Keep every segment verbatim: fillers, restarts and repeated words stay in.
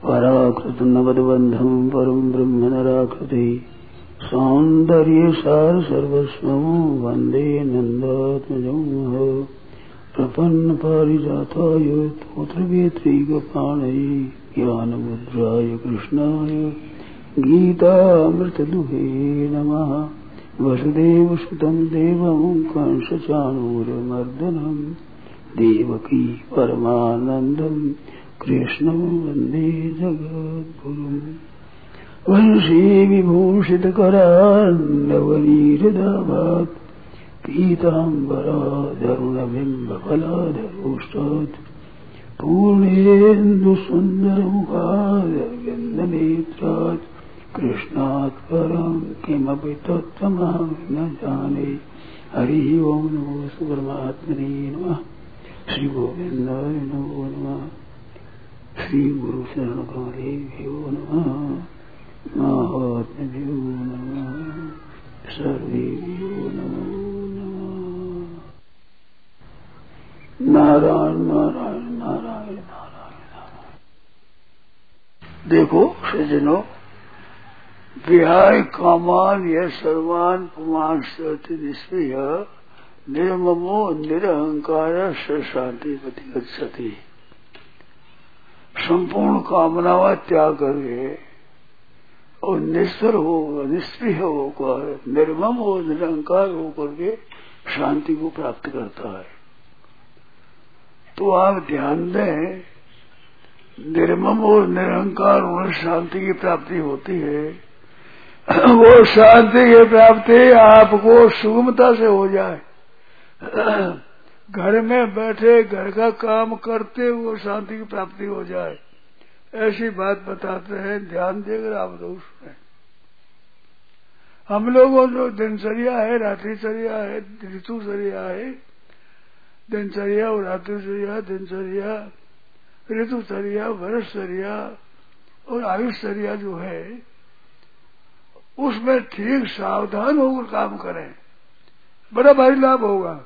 पराकृत नवदबंधम परम ब्रह्म नराकृति सौंदर्य सार सर्वस्व वंदे नंदात्मजं प्रपन्न पारिजाताय तोत्रवेत्रैकपाणये ज्ञानमुद्राय कृष्णाय गीतामृतदुहे नमः। वसुदेवसुतं देवं कंसचाणूरमर्दनं देवकी परमानन्दं कृष्णं वन्दे जगद्गुरुम्। वंशी विभूषितकरान्नवनीरदाभात् पीताम्बराधरुणबिम्बफलाधरोष्टात् पूर्णेन्दुसुन्दरमुखादरविन्दनेत्रात् कृष्णात् परं किमपि तत्त्वमहं न जाने। हरिः ओं नमो परमात्मने नमः। श्री गोविन्दाय नमो नमः। श्री गुरु शरण कमलेभ्यो नमः। महात्म्यो नमः। सर्वेभ्यो नमो नमः। नारायण नारायण नारायण नारायण। देखो सज्जनों, विहाय कामान यह सर्वान पुमान सति निष्क्रिय निर्ममो निरहंकार शांति पति गच्छति। संपूर्ण कामनावा त्याग करके और निस्तर होगा, निष्क्रिय होकर, निर्मम और निरंकार होकर के शांति को प्राप्त करता है। तो आप ध्यान दें, निर्मम और निरंकार होने शांति की प्राप्ति होती है। वो शांति की प्राप्ति आपको सुगमता से हो जाए। घर में बैठे घर का काम करते वो शांति की प्राप्ति हो जाए, ऐसी बात बताते हैं। ध्यान देकर आप लोग सुने। हम लोगों जो दिनचर्या है, रात्रिचर्या है, ऋतुचर्या है, दिनचर्या और रात्रिचर्या, दिनचर्या, ऋतुचर्या, वर्षचर्या और आयुषचर्या जो है, उसमें ठीक सावधान होकर काम करें, बड़ा भारी लाभ होगा।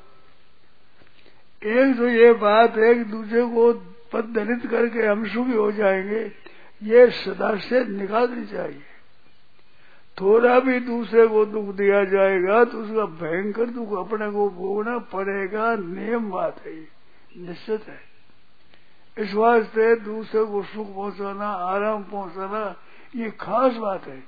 एक तो ये बात, एक दूसरे को पददलित करके हम सुखी हो जाएंगे, ये सदा से निकालनी चाहिए। थोड़ा भी दूसरे को दुख दिया जाएगा तो उसका भयंकर दुख अपने को भोगना पड़ेगा। नियम बात है, निश्चित है। इस वास्ते दूसरे को सुख पहुंचाना, आराम पहुंचाना, ये खास बात है।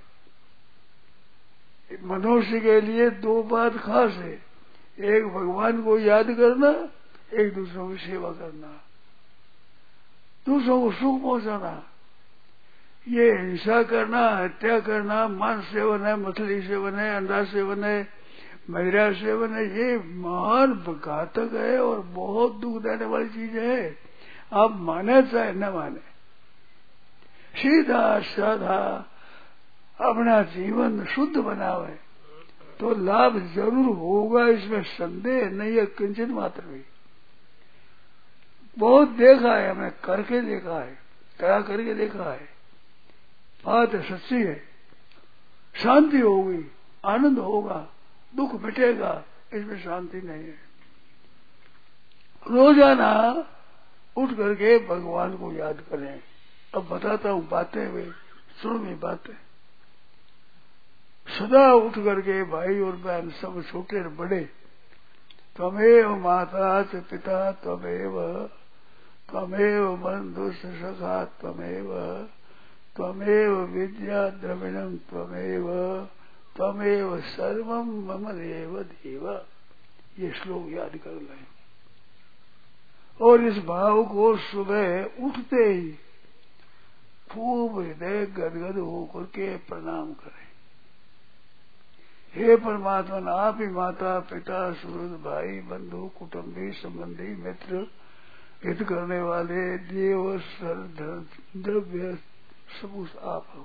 मनुष्य के लिए दो बात खास है, एक भगवान को याद करना, एक दूसरों की सेवा करना, दूसरों को सुख पहुंचाना। ये हिंसा करना, हत्या करना, मांस सेवन है, मछली सेवन है, अंडा सेवन है, मदिरा सेवन है, ये महान घातक है और बहुत दुख देने वाली चीज है। आप माने चाहे न माने, सीधा साधा अपना जीवन शुद्ध बनावे तो लाभ जरूर होगा, इसमें संदेह नहीं है किंचित मात्र भी। बहुत देखा है हमने, करके देखा है, करा करके देखा है। बात सच्ची है। शांति होगी, आनंद होगा, दुख मिटेगा, इसमें शांति नहीं है। रोजाना उठ करके भगवान को याद करें। अब बताता हूँ बातें, वे सुन में बातें। सदा उठ करके भाई और बहन सब छोटे और बड़े, त्वमेव माता च पिता त्वमेव, त्वमेव बंधु सखा त्वमेव, त्वमेव विद्या द्रविणम त्वमेव, त्वमेव सर्वम मम देव देव। ये श्लोक याद कर लें और इस भाव को सुबह उठते ही खूब हृदय गदगद होकर के प्रणाम करें। हे परमात्मा, आप ही माता पिता सुहृद भाई बंधु कुटुंबी संबंधी मित्र हित करने वाले देव सर द्रव्य सब उस आप हो।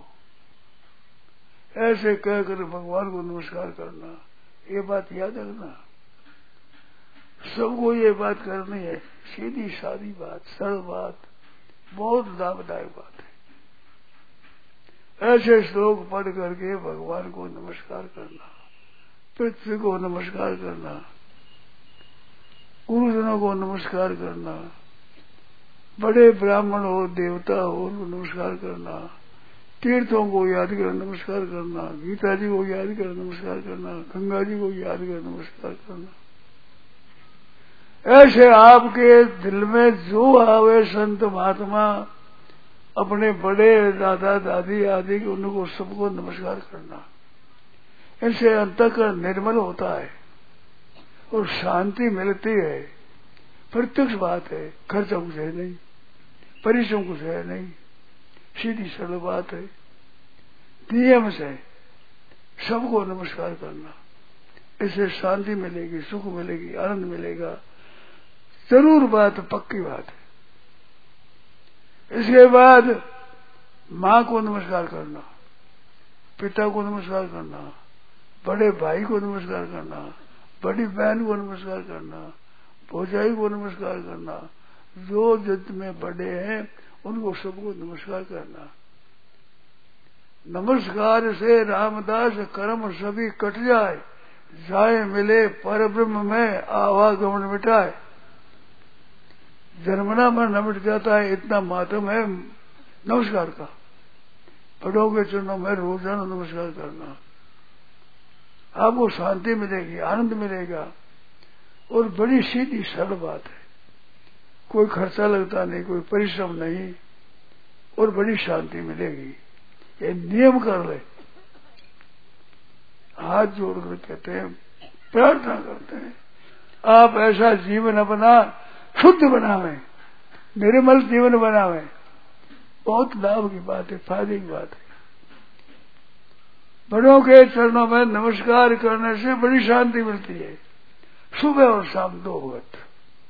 ऐसे कहकर भगवान को नमस्कार करना, ये बात याद रखना। सबको ये बात करनी है, सीधी सादी बात, सरल बात, बहुत लाभदायक बात है। ऐसे श्लोक पढ़ करके भगवान को नमस्कार करना, पृथ्वी को नमस्कार करना, गुरुजनों को नमस्कार करना, बड़े ब्राह्मण हो, देवता हो, उनको नमस्कार करना, तीर्थों को याद कर नमस्कार करना, गीता जी को याद कर नमस्कार करना, गंगा जी को याद कर नमस्कार करना। ऐसे आपके दिल में जो आवे संत महात्मा, अपने बड़े दादा दादी आदि उनको सबको नमस्कार करना। इनसे अंतःकरण निर्मल होता है और शांति मिलती है। प्रत्यक्ष बात है, खर्चा कुछ है नहीं, परिश्रम कुछ है नहीं, सीधी सरल बात है। नियम से सबको नमस्कार करना, इससे शांति मिलेगी, सुख मिलेगी, आनंद मिलेगा। जरूर बात, पक्की बात है। इसके बाद माँ को नमस्कार करना, पिता को नमस्कार करना, बड़े भाई को नमस्कार करना, बड़ी बहन को नमस्कार करना, भौजाई को नमस्कार करना, जो जगत में बड़े हैं उनको सबको नमस्कार करना। नमस्कार से रामदास कर्म सभी कट जाए, जाए मिले पर ब्रह्म में आवागमन मिटाए। जन्मना मन न मिट जाता है, इतना मातम है नमस्कार का। बड़ों के चरणों में रोजाना नमस्कार करना, आपको शांति मिलेगी, आनंद मिलेगा और बड़ी सीधी सरल बात है। कोई खर्चा लगता नहीं, कोई परिश्रम नहीं और बड़ी शांति मिलेगी। ये नियम कर ले। हाथ जोड़कर कहते हैं, प्रार्थना करते हैं, आप ऐसा जीवन अपना शुद्ध बनावे, निर्मल जीवन बनावे। बहुत लाभ की बात है, फायदे की बात है। बड़ों के चरणों में नमस्कार करने से बड़ी शांति मिलती है, सुबह और शाम दो वक्त।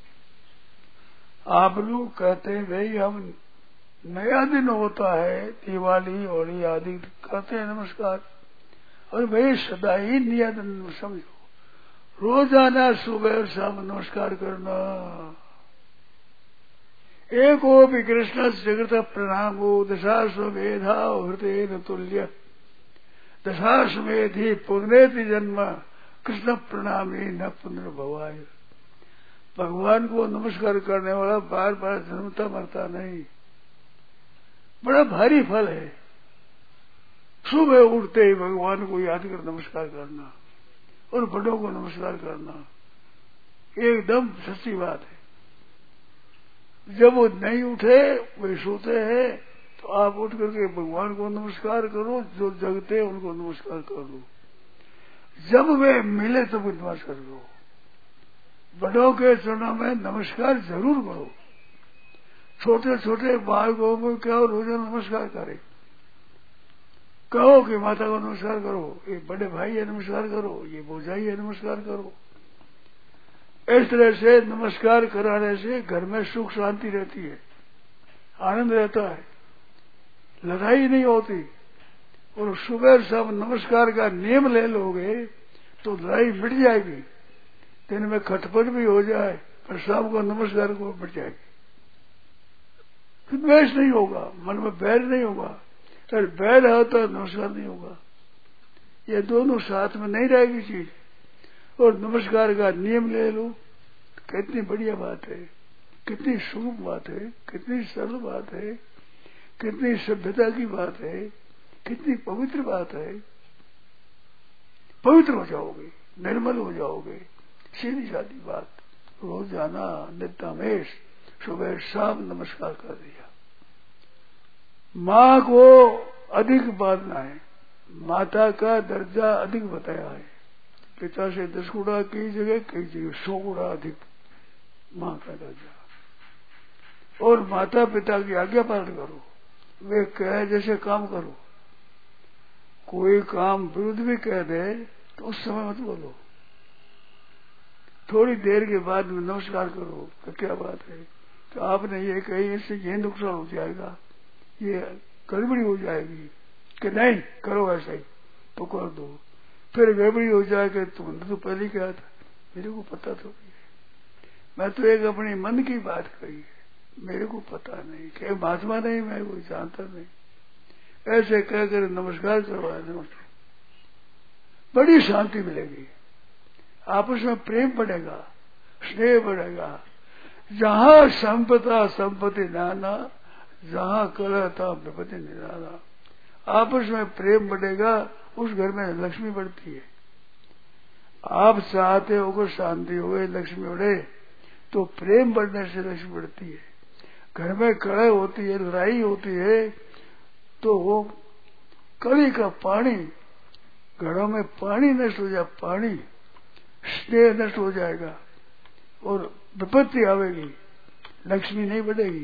आप लोग कहते हैं भाई हम नया दिन होता है, दिवाली होली आदि करते हैं नमस्कार, और भाई सदा ही नया दिन समझो, रोजाना सुबह और शाम नमस्कार करना। एको भी कृष्ण जगत प्रणामो दशाश्वेधा हृदय तुल्य, दशाश्वेधि पुण्यति जन्म कृष्ण प्रणामी न पुनर्भवाय। भगवान को नमस्कार करने वाला बार बार जन्मता मरता नहीं। बड़ा भारी फल है। सुबह उठते ही भगवान को याद कर नमस्कार करना और बड़ों को नमस्कार करना, एकदम सच्ची बात है। जब वो नहीं उठे, वे सोते हैं, तो आप उठ करके भगवान को नमस्कार करो, जो जगते हैं उनको नमस्कार करो। जब वे मिले तब नमस्कार करो। बड़ों के चरणों में नमस्कार जरूर करो। छोटे छोटे बालकों को क्या रोजाना नमस्कार करे, कहो कि माता को नमस्कार करो, ये बड़े भाई है नमस्कार करो, ये भौजाई है नमस्कार करो। इस तरह से नमस्कार कराने से घर में सुख शांति रहती है, आनंद रहता है, लड़ाई नहीं होती। और सुबह शाम नमस्कार का नियम ले लोगे तो लड़ाई मिट जाएगी। दिन में खटपट भी हो जाए पर शाम को नमस्कार को मिट जाएगी। द्वेष नहीं होगा, मन में बैर नहीं होगा। अगर बैर है तो नमस्कार नहीं होगा। ये दोनों साथ में नहीं रहेगी चीज। और नमस्कार का नियम ले लो, कितनी बढ़िया बात है, कितनी शुभ बात है, कितनी सरल बात है, कितनी सभ्यता की बात है, कितनी पवित्र बात है। पवित्र हो जाओगे, निर्मल हो जाओगे। सीधी सादी बात, रोजाना नित्यमेश सुबह शाम नमस्कार कर दिया। माँ को अधिक बांधना है, माता का दर्जा अधिक बताया है। पिता से दस गुना की जगह कई जगह सौ गुना अधिक माँ का दर्जा। और माता पिता की आज्ञा पालन करो, वे कहे जैसे काम करो। कोई काम विरुद्ध भी कह दे तो उस समय मत बोलो, थोड़ी देर के बाद में नमस्कार करो। तो क्या बात है तो आपने ये कही, इससे ये नुकसान हो जाएगा, ये गड़बड़ी हो जाएगी, कि नहीं करो ऐसा ही तो कर दो। फिर गड़बड़ी हो जाएगी, तुमने तो पहले ही कहा था, मेरे को पता तो नहीं है, मैं तो एक अपनी मन की बात कही है, मेरे को पता नहीं, कि महात्मा नहीं, मैं कोई जानता नहीं। ऐसे कहकर नमस्कार करवाया, नमस्कार, बड़ी शांति मिलेगी, आपस में प्रेम बढ़ेगा, स्नेह बढ़ेगा, जहाँ संपदा संपत्ति नाना, जहाँ कलह था विपत्ति निराना। आपस में प्रेम बढ़ेगा, उस घर में लक्ष्मी बढ़ती है। आप चाहते हो कि शांति हो, लक्ष्मी बढ़े, तो प्रेम बढ़ने से लक्ष्मी बढ़ती है। घर में कलह होती है, लड़ाई होती है, तो वो कली का पानी, घरों में पानी नष्ट हो जाए, पानी स्नेह नष्ट हो जाएगा और विपत्ति आवेगी, लक्ष्मी नहीं बढ़ेगी।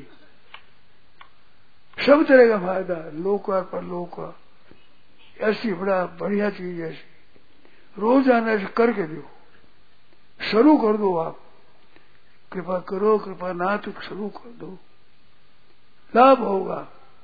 सब तरह का फायदा, लोका पर लोका, ऐसी बड़ा बढ़िया चीज ऐसी रोजाना ऐसे करके दो, शुरू कर दो। आप कृपा करो, कृपा ना तो शुरू कर दो, लाभ होगा।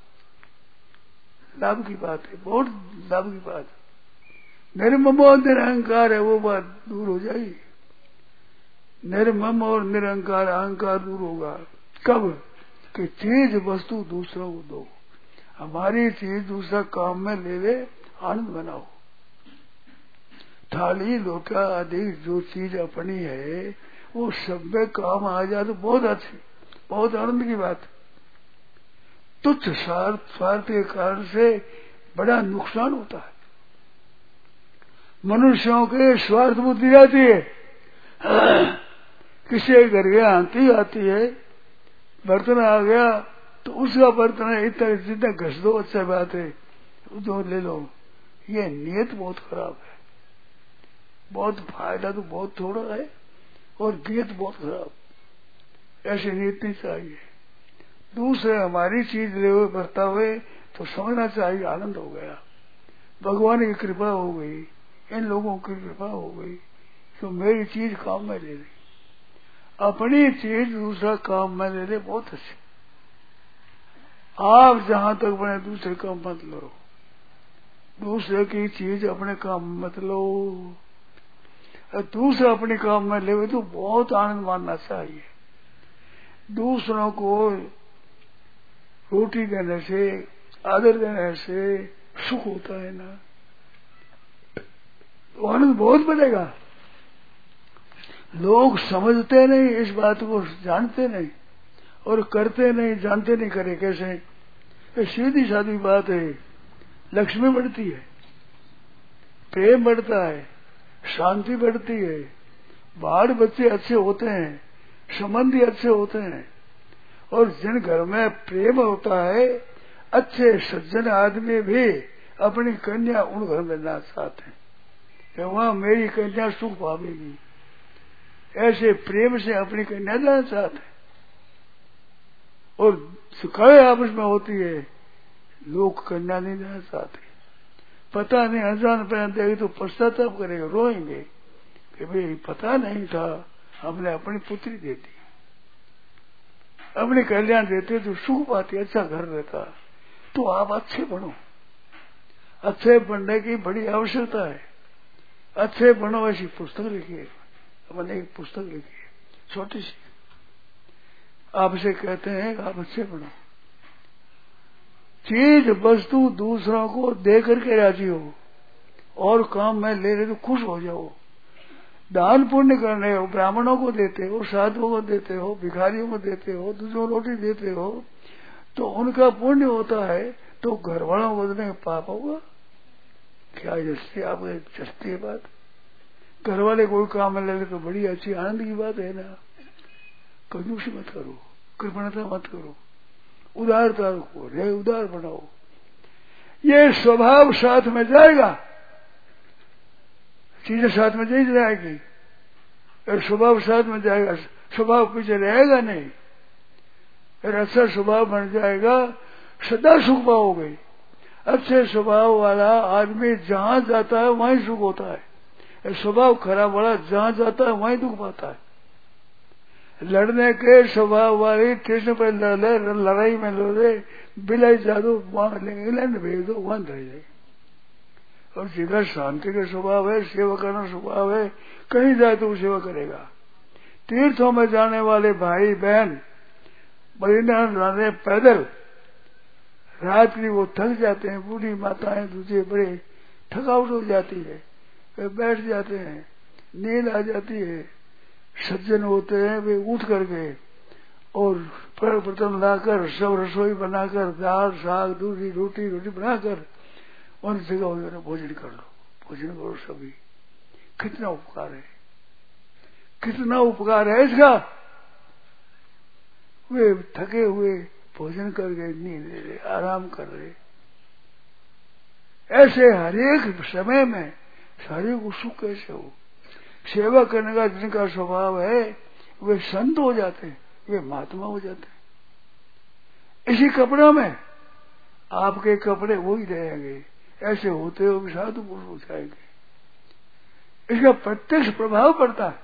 लाभ की बात है, बहुत लाभ की बात है। निर्ममो निरहंकार है, वो बात दूर हो जाएगी। निर्मम और निरंकार अहंकार दूर होगा। कब? कि चीज वस्तु दूसरों को दो, हमारी चीज दूसरा काम में ले ले, आनंद बनाओ। थाली लोटा आदि जो चीज अपनी है वो सब में काम आ जाए तो बहुत अच्छी, बहुत आनंद की बात। तुच्छ स्वार्थ स्वार्थ के कारण से बड़ा नुकसान होता है। मनुष्यों के स्वार्थ बुद्धि आती है। किसी के घर गया आंटी आती है, बर्तन आ गया तो उसका बर्तन है इतना जितना घस दो, अच्छा बात है, जो ले लो। ये नियत बहुत खराब है। बहुत फायदा तो बहुत थोड़ा है और नियत बहुत खराब। ऐसी नीति नहीं चाहिए। दूसरे हमारी चीज ले हुए बरता हुए तो समझना चाहिए आनंद हो गया, भगवान की कृपा हो गई, इन लोगों की कृपा हो गई तो मेरी चीज काम में ले ली। अपनी चीज दूसरा काम में ले ले, बहुत अच्छी। आप जहां तक बने दूसरे काम मत लो, दूसरे की चीज अपने काम मत लो। दूसरा अपने काम में ले तो बहुत आनंद मानना चाहिए। दूसरों को रोटी देने से, आदर देने से सुख होता है ना, तो आनंद बहुत बढ़ेगा। लोग समझते नहीं, इस बात को जानते नहीं और करते नहीं, जानते नहीं करे कैसे। ये सीधी सादी बात है। लक्ष्मी बढ़ती है, प्रेम बढ़ता है, शांति बढ़ती है, बाल बच्चे अच्छे होते हैं, संबंधी अच्छे होते हैं। और जिन घर में प्रेम होता है, अच्छे सज्जन आदमी भी अपनी कन्या उन घर में ना चाहते हैं कि वहां मेरी कन्या सुख पावेगी। ऐसे प्रेम से अपनी कन्या जाना चाहते हैं। और सुखाए आपस में होती है, लोग कन्या नहीं जाना चाहते। पता नहीं, अनजान पहन देगी तो पश्चाताप करेगा, रोएंगे कि भाई पता नहीं था, हमने अपनी पुत्री दे दी, अपने कल्याण देते तो सुख पाती, अच्छा घर रहता। तो आप अच्छे बनो, अच्छे बनने की बड़ी आवश्यकता है। अच्छे बनो ऐसी पुस्तक लिखिए, मैंने एक पुस्तक लिखी है छोटी सी, आपसे कहते हैं कि आप अच्छे बनो। चीज वस्तु दूसरों को दे करके राजी हो और काम में ले ले तो खुश हो जाओ। दान पुण्य करने हो, ब्राह्मणों को देते हो, साधुओं को देते हो, भिखारियों को देते हो, दूसरों रोटी देते हो तो उनका पुण्य होता है, तो घर वालों को देने का पाप होगा क्या? जैसे आप चस्ती है बात, घर वाले कोई काम में ले ले तो बड़ी अच्छी आनंद की बात है ना। कंजूसी मत करो, कृपणता मत करो, उदारता रखो, रे उदार बनाओ। ये स्वभाव साथ में जाएगा, चीजें साथ में नहीं जाएगी, स्वभाव साथ में जाएगा, स्वभाव पीछे रहेगा नहीं। फिर अच्छा स्वभाव बन जाएगा, सदा सुख पाओगे। अच्छे स्वभाव वाला आदमी जहां जाता है वहीं सुख होता है, स्वभाव खराब वाला जहां जाता है वहीं दुख पाता है। लड़ने के स्वभाव वाले स्टेशन पर लड़े, लड़ाई में लड़े, बिलाई जादू वहां इंग्लैंड भेज दो, वहां रह जाए। और जिधर शांति का स्वभाव है, सेवा करना स्वभाव है, कहीं जाए तो वो सेवा करेगा। तीर्थों में जाने वाले भाई बहन बद्रीनाथ जाने पैदल, रात्रि वो थक जाते हैं, बूढ़ी माताएं दूसरे बड़े थकावट हो जाती है, वे बैठ जाते हैं, नींद आ जाती है। सज्जन होते हैं वे उठ करके और प्रथम लाकर सब रसोई बनाकर दाल साग दूधी रोटी रोटी बनाकर उन जगह उन्होंने भोजन कर लो, भोजन करो सभी। कितना उपकार है, कितना उपकार है इसका। वे थके हुए भोजन करके नींद ले रहे, आराम कर रहे। ऐसे हरेक समय में शरीर को सुख कैसे हो। सेवा करने का जिनका स्वभाव है वे संत हो जाते हैं, वे महात्मा हो जाते हैं। इसी कपड़ों में आपके कपड़े वही रहेंगे, ऐसे होते हुए साधु पुरुष हो जाएंगे। इसका प्रत्यक्ष प्रभाव पड़ता है।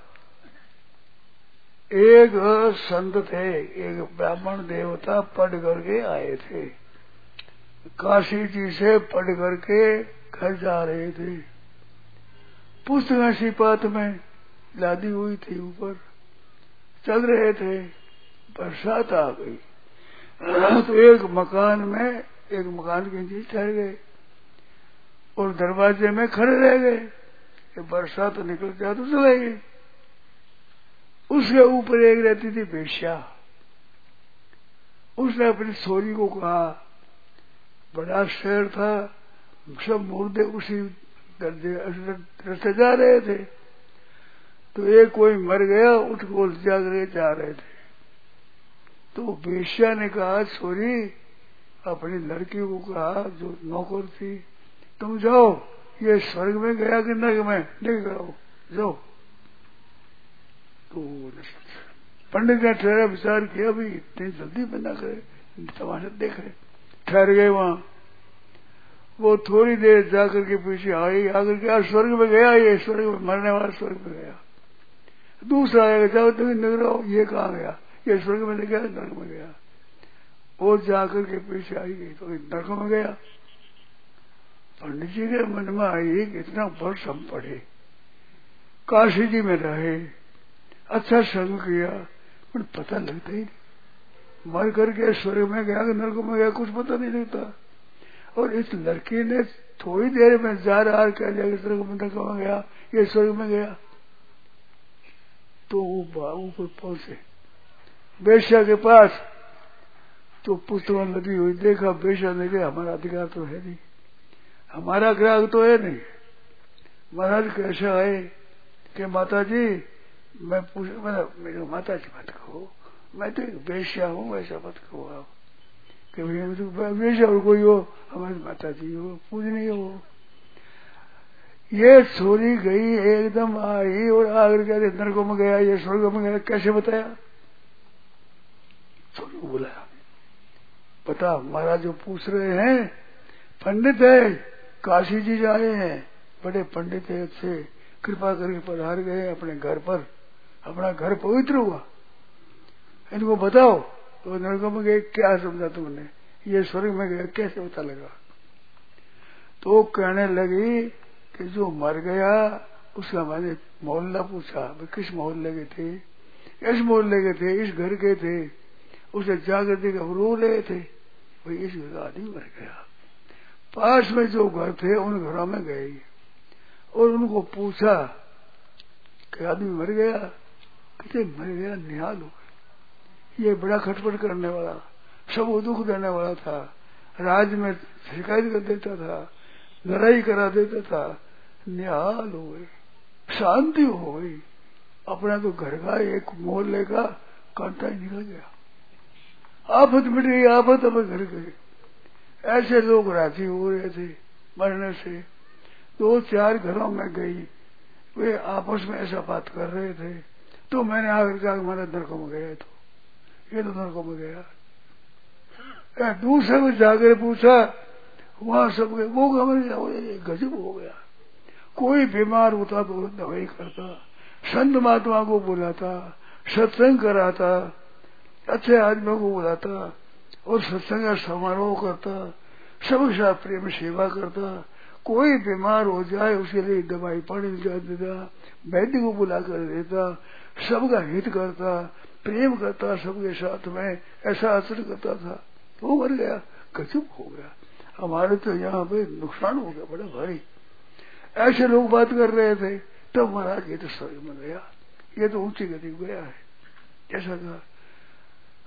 एक संत थे, एक ब्राह्मण देवता पढ़ करके आए थे, काशी जी से पढ़ करके घर जा रहे थे। पुस्तक सिपात में लादी हुई थी, ऊपर चल रहे थे, बरसात आ गई तो एक मकान में एक मकान के नीचे ठहर गए और दरवाजे में खड़े रह गए। बरसात निकल गया तो चले गए। उसके ऊपर एक रहती थी बेश्या। उसने अपनी छोरी को कहा, बड़ा शहर था, सब मुर्दे उसी रास्ते जा रहे थे, तो एक कोई मर गया, उठ को जाकर जा रहे थे। तो बेश्या ने कहा, छोरी अपनी लड़की को कहा जो नौकर थी, तुम जाओ, ये स्वर्ग में गया कि नरक में देख आओ, जाओ। तो पंडित ने ठहरा विचार किया, भाई इतनी जल्दी बंदा करे, तमाशा देख रहे, ठहर गए वहां। वो थोड़ी देर जाकर के पीछे आई, आकर के स्वर्ग में गया, ये स्वर्ग में मरने वाला स्वर्ग में गया। दूसरा आएगा, जाओ तुम नजर आओ, ये कहाँ गया, ये स्वर्ग में गया, नरक में गया। और जाकर के पीछे आई गई तो नरक में गया। पंडित जी के मन में आई कि इतना वर्ष हम पढ़े, काशी जी में रहे, अच्छा संग किया, पर पता लगता ही नहीं। मर करके स्वर्ग में गया कि नरक में गया, कुछ पता नहीं लगता। और इस लड़की ने थोड़ी देर में जा रहा कह दिया स्वर्ग में नरक में गया, ये स्वर्ग में गया। तो वो बाबू पर पहुंचे बेश्या के पास, तो पुस्तक लगी हुई देखा, बेश्या ने कहा हमारा अधिकार तो है नहीं, हमारा ग्राहक तो है नहीं। महाराज कैसा है कि माता जी, मैं पूछ मेरे माता जी मत कहो, मैं तो एक बेश्या हूँ, ऐसा मत कहो आप कि बेश्या और कोई हो, हमारी माता जी हो, पूजनीय हो। ये छोरी गई, एकदम आई और आकर के नरक में गया, ये स्वर्ग में गया, कैसे बताया। छोरी को बुलाया, बता महाराज जो पूछ रहे हैं पंडित है, काशी जी आए हैं, बड़े पंडित है, अच्छे, कृपा करके पधार गए अपने घर पर, अपना घर पवित्र हुआ, इनको बताओ। तो नरक में गए, क्या समझा तुमने, ये स्वर्ग में गया, कैसे पता लगा। तो कहने लगी कि जो मर गया उसका मैंने मोहल्ला पूछा, किस मोहल्ले के थे, इस मोहल्ले के थे, इस घर के थे। उसे जाकर देखा, रो रहे थे, भाई इस घर का आदमी मर गया। पास में जो घर थे उन घरों में गए और उनको पूछा कि आदमी मर गया, कहते मर गया, निहाल हो गए, ये बड़ा खटपट करने वाला, सबको दुख देने वाला था, राज्य में शिकायत कर देता था, लड़ाई करा देता था, निहाल हो गई, शांति हो गई। अपना तो घर का एक मोहल्ले का कांटा ही निकल गया, आफत मिट गई, आफत अब घर गए। ऐसे लोग राजी हो रहे थे मरने से। दो चार घरों में गई, वे आपस में ऐसा बात कर रहे थे, तो मैंने आकर कहा हमारा नरकों में गया, तो ये तो नरकों में गया। दूसरे को जाकर पूछा, वहां सब गए, वो हमारे गजब हो गया। कोई बीमार होता तो दवाई करता, संत महात्मा को बुलाता, सत्संग कराता, अच्छे आदमियों को बुलाता और सत्संग का समारोह करता, सबके साथ प्रेम सेवा करता। कोई बीमार हो जाए उसके लिए दवाई पानी देता, वैद्य को बुला कर देता, सबका हित करता, प्रेम करता सबके साथ में, ऐसा आचरण करता था। वो मर गया, गजब हो गया, हमारे तो यहाँ पे नुकसान हो गया बड़ा भारी। ऐसे लोग बात कर रहे थे, तब तो महाराज ये तो स्वर्ग में गया, ये तो ऊंची गति गया है, ऐसा कहा।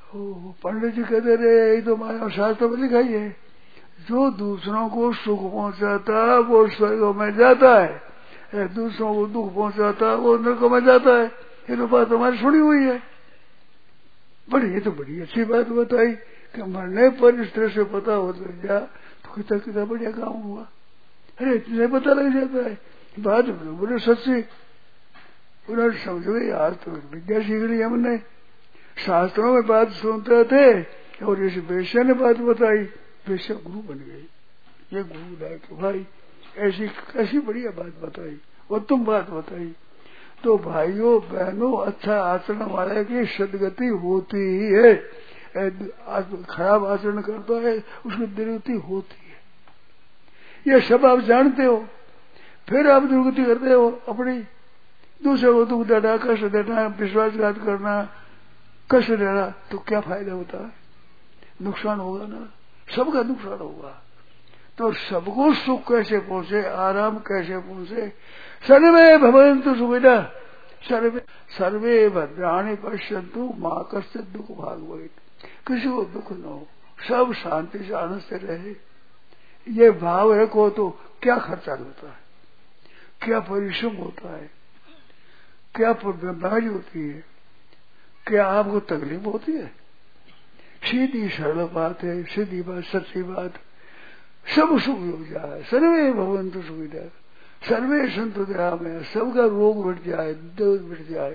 पंडित जी कहते रहे ये तो हमारे शास्त्र में लिखा ही है, जो दूसरों को सुख पहुंचाता है वो स्वर्ग में जाता है, दूसरों को दुख पहुंचाता है वो नरक में जाता है। ये तो बात हमारी सुनी हुई है। बड़ी ये तो बड़ी अच्छी बात बताई कि मरने पर इस तरह से पता हो गया तो कितना कितना बढ़िया काम हुआ। अरे इतने पता लग जाता है, बात बोले सच्ची। उन्होंने समझ गए यार तो विद्या सीख ली हमने, शास्त्रों में बात सुनते थे और इस वेश्या ने बात बताई, वेश्या गुरु बन गई। ये गुरु लाए कि भाई ऐसी कैसी बढ़िया बात बताई, उत्तम बात बताई। तो भाइयों बहनों, अच्छा आचरण वाले की सदगति होती ही है, खराब आचरण करता है उसकी दुर्गति होती है, ये सब आप जानते हो। फिर आप दुर्गति करते हो अपनी, दूसरे को दुख देना, कष्ट देना, विश्वासघात करना, कष्ट देना, तो क्या फायदा होता है? नुकसान होगा ना, सबका नुकसान होगा। तो सबको सुख कैसे पहुंचे, आराम कैसे पहुंचे? सर्वे भवन्तु सुखिनः, सर्वे सर्वे भद्राणि पश्यन्तु मा कश्चित् दुःख भाग् भवेत्। किसी को दुख न हो, सब शांति से आनंद से रहे, ये भाव रखो तो क्या खर्चा होता है, क्या परिश्रम होता है, क्या बीमारी होती है, क्या आपको तकलीफ होती है? सीधी सरल बात है, सीधी बात, सच्ची बात। सब सुख हो जाए, सर्वे भवन्तु सुखिनः, सर्वे सन्तु निरामयाः, सबका रोग मिट जाए, दुख मिट जाए,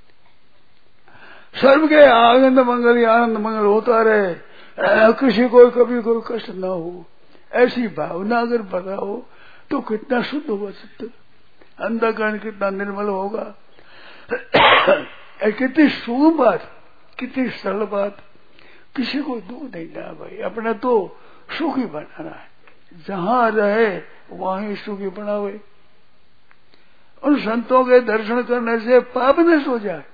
सबके आनंद मंगल आनंद मंगल होता रहे, किसी को कभी कोई कष्ट न हो, ऐसी भावना अगर बनाओ तो कितना शुद्ध होगा चित्त, अंतःकरण कितना निर्मल होगा। कितनी सुगम बात, कितनी सरल बात, किसी को दुख नहीं देना भाई, अपना तो सुखी बनाना है, जहां रहे वहीं सुखी बनावे। उन संतों के दर्शन करने से पाप नष्ट हो जाए।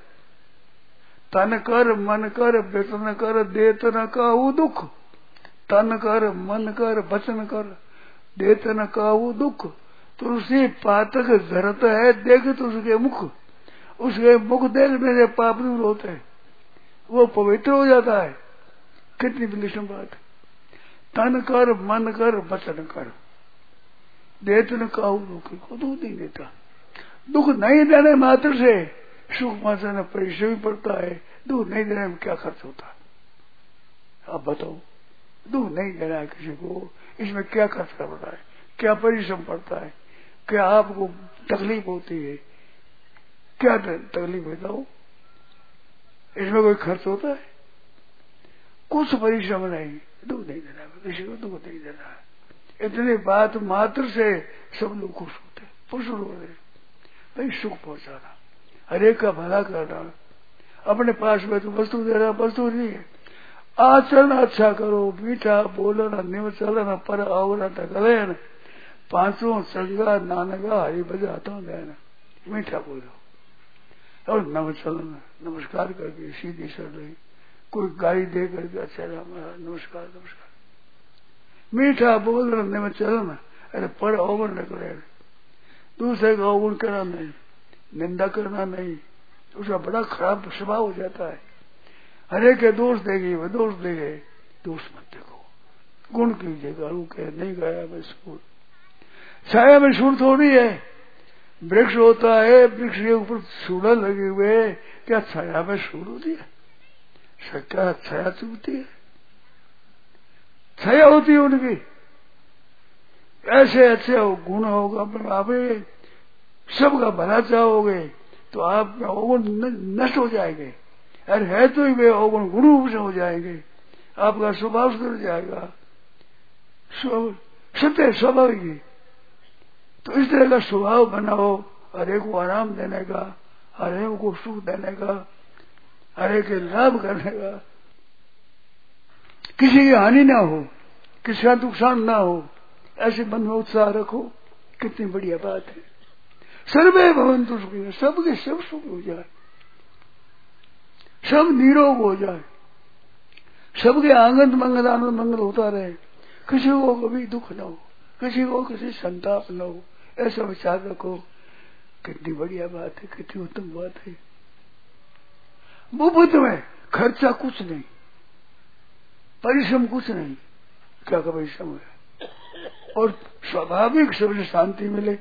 तन कर मन कर वेतन कर देत न काहू दुख, तन कर मन कर वचन कर देत न काहू दुख। तो उसी पातक जरत है, देख तो उसके मुख, उसके मुख देखने से पाप दूर होते हैं, वो पवित्र हो जाता है। कितनी विलक्षण बात। तन कर मन कर वचन कर देत न काहू दुख, को दुख नहीं देता। दुख नहीं देने मात्र से सुख पहुंचाना परिश्रम पड़ता है, दुख नहीं देने में क्या खर्च होता है? आप बताओ, दुख नहीं देना है किसी को, इसमें क्या खर्च करना है, क्या परिश्रम पड़ता है, क्या आपको तकलीफ होती है, क्या तकलीफ बताओ? इसमें कोई खर्च होता है? कुछ परिश्रम नहीं, दुख नहीं देना, किसी को दुख नहीं देना है। इतनी बात मात्र से सब लोग खुश होते, पशु होते भाई, सुख पहुंचाना, हरेक का भला करना। अपने पास में तो वस्तु दे रहा, वस्तु नहीं है, आचरण अच्छा करो, मीठा बोलना, निव चलना, पर आवरण गलन, पांचों संगा नानगा हरि बजाता देना, मीठा बोलो और नव चलना, नमस्कार करके सीधी सरल, कोई गाली दे करके अच्छा राम नमस्कार नमस्कार, मीठा बोलना, निव चलना, अरे पर अवगुण न करे, दूसरे का अवगुण करना नहीं, निंदा करना नहीं, उसका बड़ा खराब स्वभाव हो जाता है। हरे के दोष देगी, वह दोष देगे, दोष मत देखो, गुण कीजिएगा। वो कह नहीं गया मैं सूर, छाया में सूर थोड़ी है, वृक्ष होता है, वृक्ष के ऊपर सूड़ा लगे हुए, क्या छाया में सूर होती है? क्या छाया चुभती है? छाया होती है उनकी। ऐसे अच्छे गुण होगा, आप सबका भला चाहोगे तो आप अवगुण नष्ट हो जाएंगे, अरे है तो ही वे अवगुण गुण रूप से हो जाएंगे, आपका स्वभाव सुधर जाएगा, सत्य स्वाभाविक ही। तो इस तरह का स्वभाव बनाओ, हरे को आराम देने का, हरे को सुख देने का, हरे के लाभ करने का, किसी की हानि ना हो, किसी का नुकसान ना हो, ऐसे मन में उत्साह रखो। कितनी बढ़िया बात है। सर्वे भवन्तु सुखिनः, सबके सब सुख हो जाए, सब निरोग हो जाए, सबके आनंद मंगल आनंद मंगल होता रहे, किसी को कभी दुख न हो, किसी को किसी संताप न हो, ऐसा विचार रखो। कितनी बढ़िया बात है, कितनी उत्तम बात है। मुफ्त में खर्चा कुछ नहीं, परिश्रम कुछ नहीं, क्या का परिश्रम है, और स्वाभाविक सबसे शांति मिले।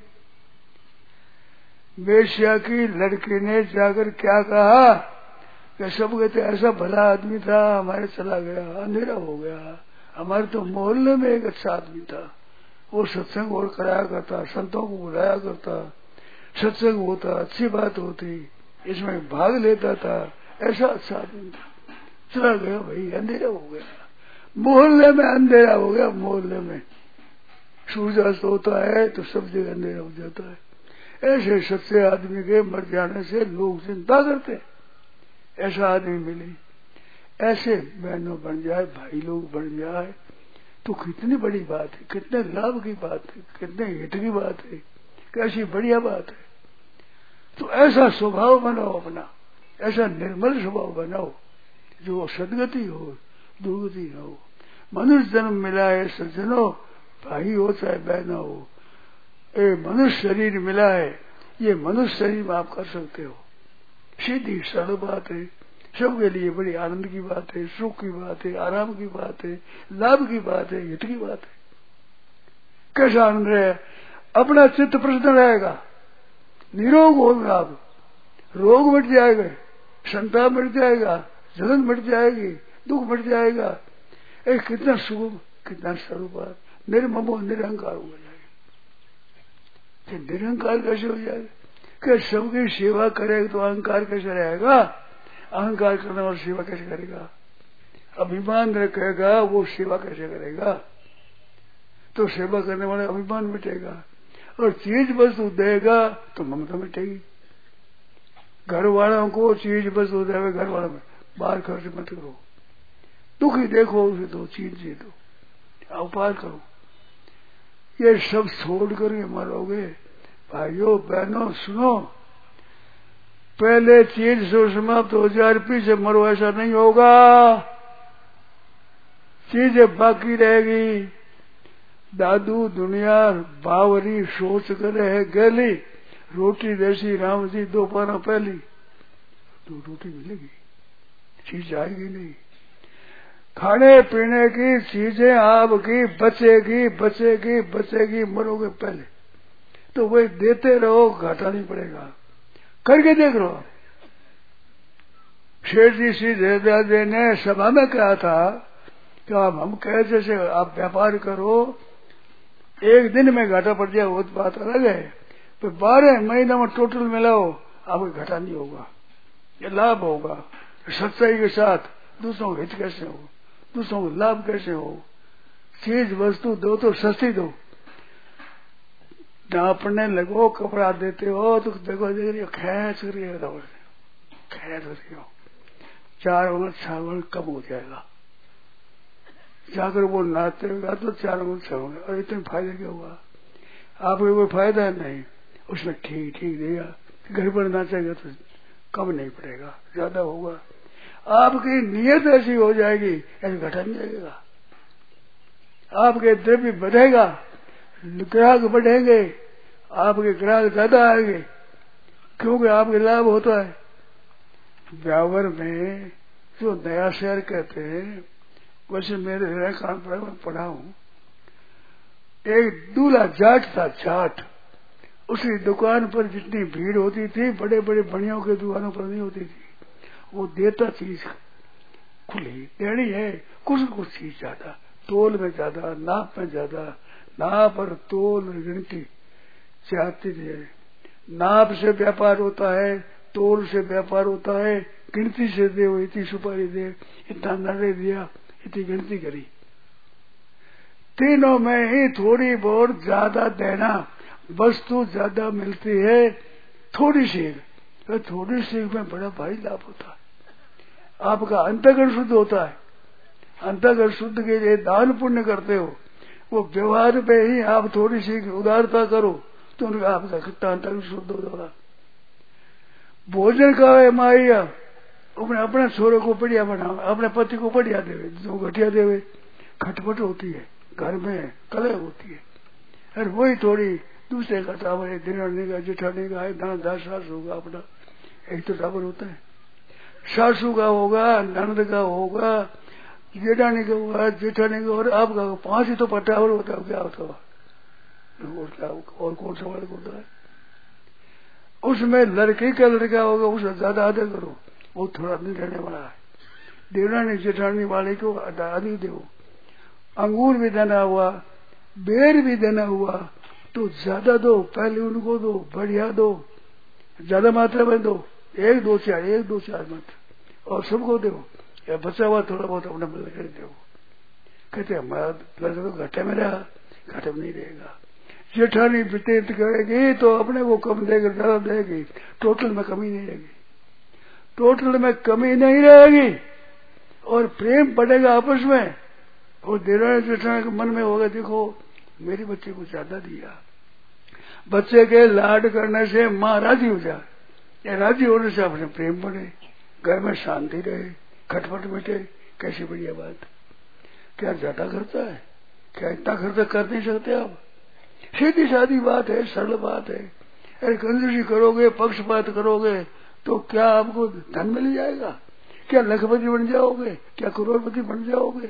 वेश्या की लड़की ने जाकर क्या कहा कि सब कहते ऐसा भला आदमी था, हमारे चला गया, अंधेरा हो गया। हमारे तो मोहल्ले में एक अच्छा आदमी था, वो सत्संग और कराया करता, संतों को बुलाया करता, सत्संग होता, अच्छी बात होती, इसमें भाग लेता था, ऐसा अच्छा आदमी था, चला गया भाई, अंधेरा हो गया। मोहल्ले में अंधेरा हो गया, मोहल्ले में सूर्यास्त होता है तो सब जगह अंधेरा हो जाता है। ऐसे सच्चे आदमी के मर जाने से लोग चिंता करते, ऐसा आदमी मिले, ऐसे बहनों बन जाए, भाई लोग बन जाए तो कितनी बड़ी बात है, कितने लाभ की बात है, कितने हित की बात है, कैसी बढ़िया बात है। तो ऐसा स्वभाव बनाओ अपना, ऐसा निर्मल स्वभाव बनाओ जो सदगति हो, दुर्गति न हो। मनुष्य जन्म मिला है सज्जनों, भाई हो चाहे बहना हो, ये मनुष्य शरीर मिला है, ये मनुष्य शरीर में आप कर सकते हो। सीधी सरल बात है, सबके लिए बड़ी आनंद की बात है, सुख की बात है, आराम की बात है, लाभ की बात है, हित की बात है। कैसा आनंद है, अपना चित्त प्रसन्न रहेगा, निरोग होगा, आप रोग मिट जाएगा, संताप मिट जाएगा, जलन मिट जाएगी, दुख मिट जाएगा। एक कितना सुगम, कितना सरल बात, निर्ममो निरहंकार हो जाएगा। निरहंकार कैसे हो जाएगा कि सबकी सेवा करेगा तो अहंकार कैसे रहेगा, अहंकार करने वाला सेवा कैसे करेगा, अभिमान रखेगा वो सेवा कैसे करेगा, तो सेवा करने वाला अभिमान मिटेगा, और चीज वस्तु देगा तो ममता मिटेगी। घर वालों को चीज वस्तु देगा, घर वालों में बाहर खर्च मत करो, दुखी देखो उसे दो, चीज दे दो, उपाय करो। ये सब छोड़ करके मरोगे, भाइयों बहनों सुनो, पहले चीज से समाप्त हो जाए पीछे मरो, ऐसा नहीं होगा, चीजें बाकी रहेगी। दादू दुनिया बावरी सोच करे है गली, रोटी देसी राम जी दो पाना पहली, तो रोटी मिलेगी, चीज आएगी नहीं। खाने पीने की चीजें आपकी बचेगी बचेगी बचेगी, मरोगे पहले तो वही देते रहो, घाटा नहीं पड़ेगा। करके देख लो, शेर जी श्री जयदादे ने सभा में कहा था कि आप हम कहे जैसे आप व्यापार करो, एक दिन में घाटा पड़ जाए वो बात अलग है, तो बारह महीने में टोटल मिलाओ आपको घाटा नहीं होगा, ये लाभ होगा। सच्चाई के साथ दूसरों को हित कैसे हो, दूसरों को लाभ कैसे हो, चीज वस्तु दो तो सस्ती दो, नापने लगो, कपड़ा देते हो तो देखो देख रही हो खैच रही है, खैच रही हो, चार गुण छह गुण कम हो जाएगा, जाकर वो नाचते होगा तो चार गुण छह गुण, और इतने फायदे क्या हुआ, आपको कोई फायदा नहीं, उसमें ठीक ठीक देगा, घर पर नाचेगा तो कम नहीं पड़ेगा, ज्यादा होगा। आपकी नियत ऐसी हो जाएगी, ऐसे घटा नहीं जाएगा, आपके द्रव्य बढ़ेगा, ग्राहक बढ़ेंगे, आपके ग्राहक ज्यादा आएंगे, क्योंकि आपके लाभ होता है। ब्यावर में जो नया शहर कहते हैं, वैसे मेरे हृदय कानपुर में पढ़ा हूं, एक दूल्हा जाट था, जाट, उसकी दुकान पर जितनी भीड़ होती थी, बड़े बड़े बनियों के दुकानों पर नहीं होती थी, वो देता चीज खुली देनी है, कुछ न कुछ चीज ज्यादा, तोल में ज्यादा, नाप में ज्यादा, नाप और तोल गिनती चाहती है। नाप से व्यापार होता है, तोल से व्यापार होता है, गिनती से दे, वो इतनी सुपारी दे, इतना नरे दिया, इतनी गिनती करी। तीनों में ही थोड़ी बहुत ज्यादा देना, वस्तु ज्यादा मिलती है, थोड़ी सी, तो थोड़ी सी में बड़ा भारी लाभ होता है, आपका अंतःकरण शुद्ध होता है। अंतःकरण शुद्ध के लिए दान पुण्य करते हो, वो व्यवहार पे ही आप थोड़ी सी उदारता करो तो उनका आपका कितना अंतःकरण शुद्ध होगा। भोजन का है माया, अपने अपने छोरे को बढ़िया बनाओ, अपने पति को बढ़िया देवे, जो घटिया देवे, खटपट होती है घर में, कलह होती है, और वही थोड़ी दूसरे का टावर, दिनानी का, जेठानी का है, दाना दास सासू का अपना एक तो टावर होता है, सासू का होगा, ननद का होगा, जेठानी का हुआ, जेठानी का, और आपका पांच ही तो पट्टा, और बताओ क्या होता है, और क्या और कौन सा वर्ग होता है? उसमें लड़के का लड़का होगा उसे ज्यादा आदर करो, वो थोड़ा नहीं रहने वाला है। देवरानी जेठानी वाले को आदि दो। अंगूर भी देना हुआ, बेर भी देना हुआ तो ज्यादा दो, पहले उनको दो, बढ़िया दो, ज्यादा मात्रा में दो, एक दो चार, एक दो चार मत, और सबको दो। या बचा हुआ थोड़ा बहुत अपना मिल कर दो। कहते हमारा लड़का तो घाटे में रहा, घाटे में नहीं रहेगा। जेठानी व्यतीत करेगी तो अपने को कम देगी, ज्यादा देगी, टोटल में कमी नहीं रहेगी, टोटल में कमी नहीं रहेगी, और प्रेम बढ़ेगा आपस में। और देवरानी जेठानी के मन में होगा, देखो मेरे बच्चे को ज्यादा दिया। बच्चे के लाड करने से माँ राजी हो जाए, या राजी होने से अपने प्रेम बढ़े, घर में शांति रहे, खटपट मिटे। कैसी बढ़िया बात। क्या ज्यादा खर्चा है? क्या इतना खर्चा कर नहीं सकते आप? सीधी सादी बात है, सरल बात है। अरे कंजूसी करोगे, पक्षपात करोगे तो क्या आपको धन मिल जाएगा? क्या लखपति बन जाओगे? क्या करोड़पति बन जाओगे?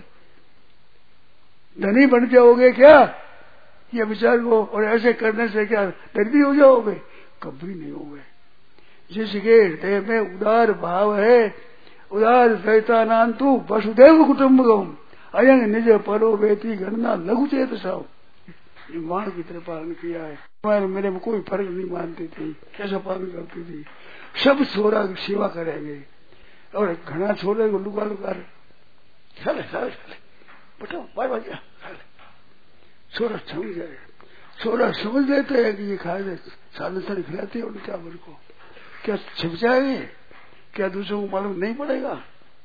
धनी बन जाओगे क्या? ये विचार को, और ऐसे करने से क्या दरिद्री हो जाओगे? कभी नहीं होगे। जिसके हृदय में उदार भाव है, उदार सहितानांतु वसुदेव कुटुम्बकम अयंग निज परो वेती गणना लघु चेत साव। मां की तरह पालन किया है। मैं मेरे में कोई फर्क नहीं मानती थी, कैसा पालन करती थी। सब छोरा की सेवा करेंगे, और घना छोरे को लुका लुका चले चले चले बेटा बाय बाय छोरा समझ जाए। छोरा समझ लेते हैं कि ये खाए साधन सारी खिलाते हैं उनके चावल को, क्या छिप जाएंगे? क्या दूसरों को मालूम नहीं पड़ेगा?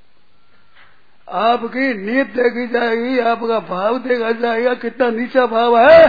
आपकी नीयत देखी जाएगी, आपका भाव देखा जाएगा, कितना नीचा भाव है।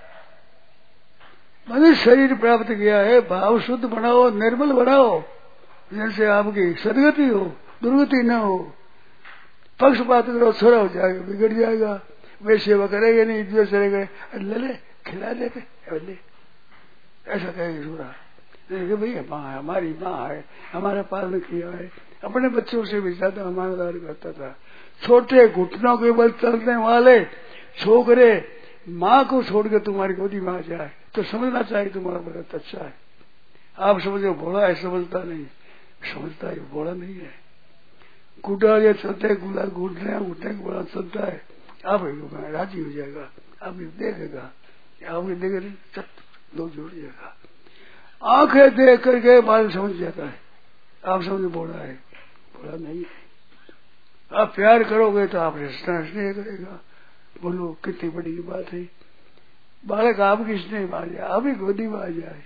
मैंने शरीर प्राप्त किया है, भाव शुद्ध बनाओ, निर्मल बनाओ, जिनसे आपकी सदगति हो, दुर्गति न हो। पक्षपात करो, छोरा हो जाएगा, बिगड़ जाएगा। वे सेवा करेंगे नहीं, जो चलेंगे ले ले खिला देते ले, ऐसा कहेंगे छोरा। देखिए भैया माँ है, हमारी माँ है, हमारा पालन किया है। अपने बच्चों से भी ज्यादा ईमानदारी करता था। छोटे घुटनों के बल चलने वाले छोकरे माँ को छोड़ के तुम्हारी गोदी में आ जाए तो समझना चाहिए तुम्हारा बड़ा अच्छा है। आप समझो भोला है, समझता नहीं, समझता है भोला नहीं है। गुड्डा ये चलते गुला घुटने घुटने बोला चलता है, आप राजी हो जाएगा, आप देखेगा, आप देखे चट दो जोड़ जाएगा। आंखें देख करके बाल समझ जाता है, आप समझ बोला है, बोला नहीं है। आप प्यार करोगे तो आप स्नेह करेगा। बोलो कितनी बड़ी बात है। बालक आपकी स्नेह में आ जाए, आप ही गोदी में आ जाए।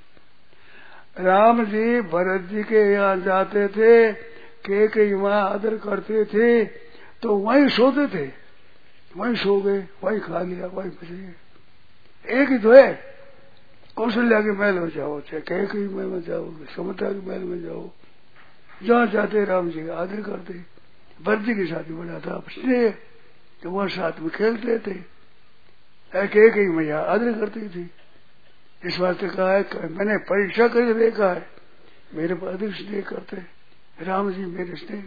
राम जी भरत जी के यहाँ जाते थे, के कई माँ आदर करते थे तो वहीं सोते थे, वहीं सो गए, वहीं खा लिया, वहीं बचे। एक ही तो है, कौशल्या के महल में जाओ, चाहे कह कई महल में जाओ, समता के महल में जाओ, जहाँ जाते राम जी का आदर करते। भरत जी के साथ बड़ा था स्नेह, तो वह साथ में खेलते थे, एक ही मैया आदर करती थी। इस वास्ते कहा है, मैंने परीक्षा करके देखा है, मेरे पर अधिक स्नेह करते राम जी, मेरे स्नेह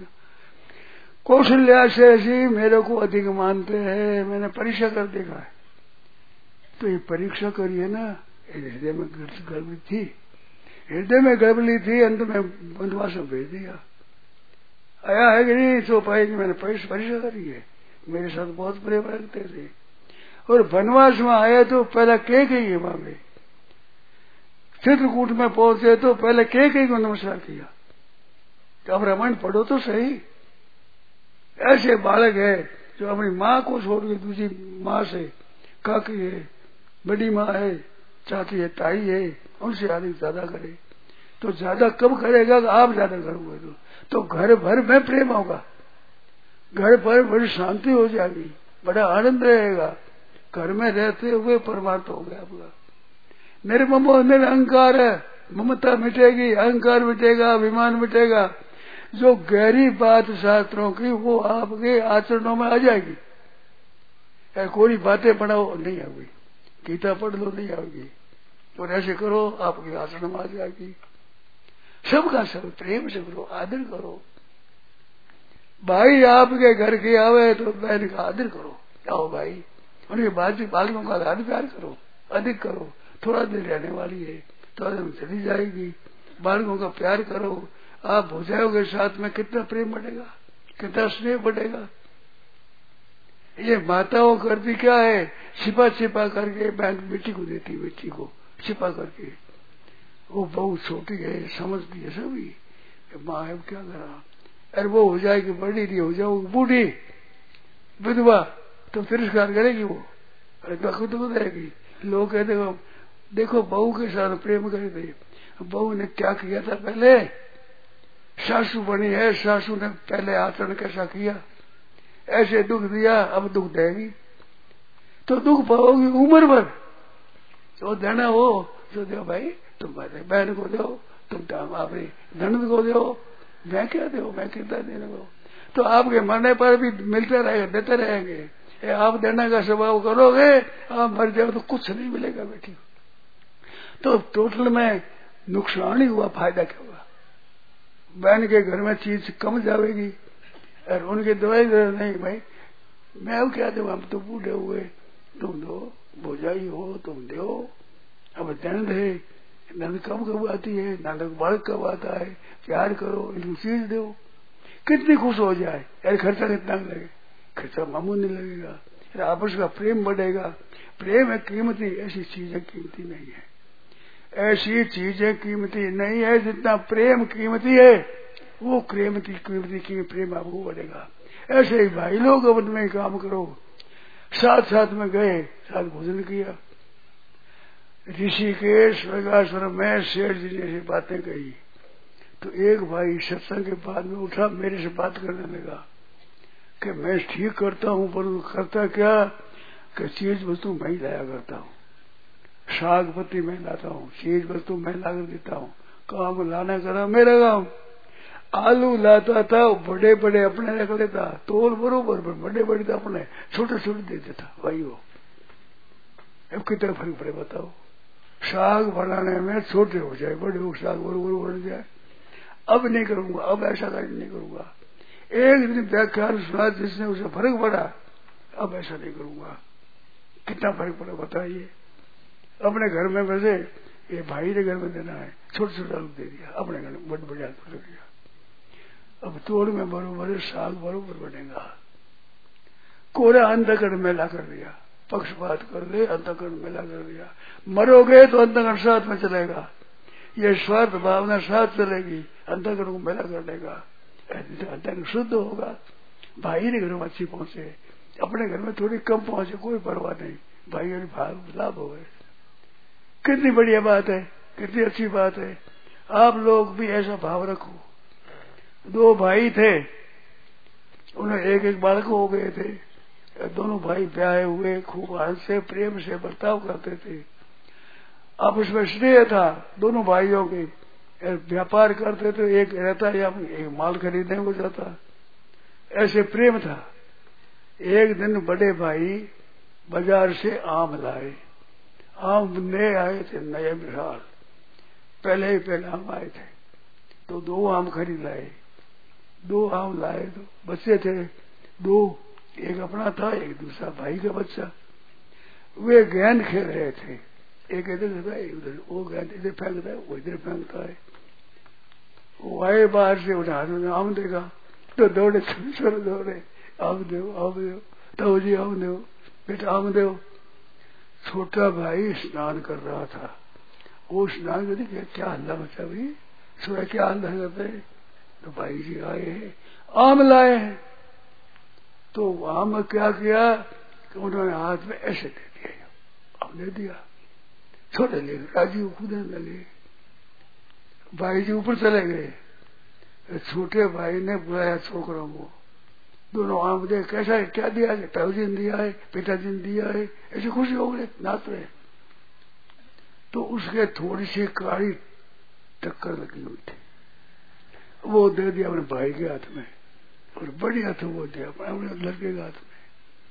कौशल्या से ऐसी मेरे को अधिक मानते हैं, मैंने परीक्षा कर देखा है। तो ये परीक्षा करिए ना, हृदय में गड़बड़ी थी, हृदय में गड़बड़ी थी, अंत में वनवास में भेज दिया। आया है कि नहीं तो पाएगी, मैंने परीक्षा करी है, मेरे साथ बहुत प्रेम रखते थे। और वनवास में आए तो पहले के कही मांगे, चित्रकूट में पहुंचे तो पहले के कही को नमस्कार किया। तो अब रामायण पढ़ो तो सही। ऐसे बालक है जो अपनी माँ को छोड़ के दूसरी माँ से, काकी है, बड़ी माँ है, चाची है, ताई है, उनसे अधिक ज्यादा करे। तो ज्यादा कब करेगा? आप ज्यादा करोगे तो तो घर भर में प्रेम होगा, घर पर बड़ी शांति हो जाएगी, बड़ा आनंद रहेगा। घर में रहते हुए परमार्थ हो गया आपका। निर्ममो निरहंकार है, ममता मिटेगी, अहंकार मिटेगा, अभिमान मिटेगा। जो गहरी बात शास्त्रों की वो आपके आचरणों में आ जाएगी। कोई बातें पढ़ाओ नहीं आएगी, गीता पढ़ लो नहीं आएगी, और ऐसे करो आपके आचरण में आ जाएगी। सबका सब प्रेम से करो, आदर करो। भाई आपके घर के आवे तो बहन का आदर करो, आओ भाई, उनके बाजी बालकों का आदर प्यार करो, अधिक करो, थोड़ा देर रहने वाली है, थोड़ा देर चली जाएगी, बालकों का प्यार करो। आप भुजाओं के साथ में कितना प्रेम बढ़ेगा, कितना स्नेह बढ़ेगा। ये माताओं करती क्या है, छिपा छिपा करके बैंक बेटी को देती, बेटी को छिपा करके, वो बहुत छोटी है, समझती है सभी, माँ है क्या करा, अरे वो हो जाएगी बड़ी नहीं, हो जाओ बूढ़ी विधवा तो तिरस्कार करेगी वो, अरे तो खुद खुद रहेगी। लोग कहते हो देखो बहू के साथ प्रेम करे थे, बहू ने क्या किया था, पहले सासू बनी है, सासू ने पहले आचरण कैसा किया, ऐसे दुख दिया, अब दुख देगी तो दुख पाओगी उम्र भर। तो देना हो तो दो भाई, तुम बहन को दो, तुम अपनी ननद को दो, मैं क्या दो, मैं कितना देने को, तो आपके मरने पर भी मिलते रहेगा, देते रहेंगे। आप देने का स्वभाव करोगे, आप मर जाओ तो कुछ नहीं मिलेगा बेटी, तो टोटल में नुकसान ही हुआ, फायदा क्या हुआ। बहन के घर में चीज कम जाएगी और उनकी दवाई नहीं, भाई मैं अब क्या दूं, हम तो बूढ़े हुए, तुम दो, बोझाई हो तुम दो, अब नंद है, नंद कब कब आती है, नंद बालक कब आता है, प्यार करो, इनको चीज दो, कितनी खुश हो जाए। यार खर्चा कितना लगे, खर्चा मामूली लगेगा, आपस का प्रेम बढ़ेगा। प्रेम है कीमती, ऐसी चीजें कीमती नहीं है, ऐसी चीजें कीमती नहीं है जितना प्रेम कीमती है, वो कीमती कीमती की प्रेम आपको बढ़ेगा। ऐसे ही भाई लोग अपन में काम करो, साथ साथ में गए, साथ भोजन किया। ऋषिकेश स्वर्गाश्रम में शेठ जी ने ऐसी बातें कही, तो एक भाई सत्संग के बाद में उठा, मेरे से बात करने लगा कि मैं ठीक करता हूँ, पर करता क्या कि चीज वस्तु मैं ही लाया करता हूँ, साग पत्ती मैं लाता हूँ, चीज वस्तु मैं लाकर देता हूँ, काम लाना करा मेरा काम। आलू लाता था, बड़े बड़े अपने रख लेता, तोल बरोबर, बड़े बड़े तो अपने, छोटे छोटे दे देता भाई। वो अब कितना फर्क पड़े बताओ, साग बनाने में छोटे हो जाए, बड़े हो साग बरोबर बढ़ जाए। अब नहीं करूंगा, अब ऐसा कार्य नहीं करूंगा। एक दिन व्याख्यान सुना जिसने उसे फर्क पड़ा, अब ऐसा नहीं करूंगा। कितना फर्क पड़ा बताइए। अपने घर में वैसे ये भाई ने घर में देना है, छोटे छोटे आलू दे दिया, अपने घर में बड़े बड़े आलू दे दिया। अब तोड़ में बरोबर साग बरोबर बनेगा। कोरा अंधकरण मेला कर दिया, पक्षपात कर दे, अंधकरण मेला कर दिया। मरोगे तो अंधकरण साथ में चलेगा, ये स्वार्थ भावना साथ चलेगी, अंधकरण को मेला कर देगा, अंधकरण शुद्ध होगा। भाई ने घर में अच्छी पहुंचे, अपने घर में थोड़ी कम पहुंचे, कोई परवाह नहीं, भाई और भाग लाभ हो गए। कितनी बढ़िया बात है, कितनी अच्छी बात है। आप लोग भी ऐसा भाव रखो। दो भाई थे, उन्हें एक एक बालक हो गए थे, दोनों भाई ब्याहे हुए, खूब हंस से प्रेम से बर्ताव करते थे, आपस में स्नेह था दोनों भाइयों के, व्यापार करते थे, एक रहता या एक माल खरीदने को जाता, ऐसे प्रेम था। एक दिन बड़े भाई बाजार से आम लाए, आम नए आए थे, नए मिसाल, पहले ही पहले आम आए थे, तो दो आम खरीद लाए। दो आम लाए तो बच्चे थे दो, एक अपना था, एक दूसरा भाई का बच्चा। वे गेंद खेल रहे थे, एक इधर था एक उधर, वो गेंद इधर फेंकता है, वो इधर फेंकता है। वो आए बाहर से, उठा आम देगा तो दौड़े, छोटे छोटे दौड़े, आम दो आम दो, तो जी आम दो बेटा आम दो। छोटा भाई स्नान कर रहा था, वो स्नान करके क्या हल्ला मचा भाई, सुबह क्या हल्ला करते हैं, तो भाई जी आए हैं, आम लाए हैं। तो आम क्या किया कि उन्होंने हाथ में ऐसे दे दिया, आम दे दिया, छोटे ले राजी कूदने लगे, भाई जी ऊपर चले गए। छोटे भाई ने बुलाया छोकरों को, दोनों आम दे, कैसा है, क्या दिया है, पिताजी ने दिया है, पिताजी ने दिया है, ऐसे खुशी हो गए, नाच रहे। तो उसके थोड़ी सी काली टक्कर लगी हुई थी, वो दे दिया अपने भाई के हाथ में, और बड़ी हाथ वो दिया अपने लड़के के हाथ में।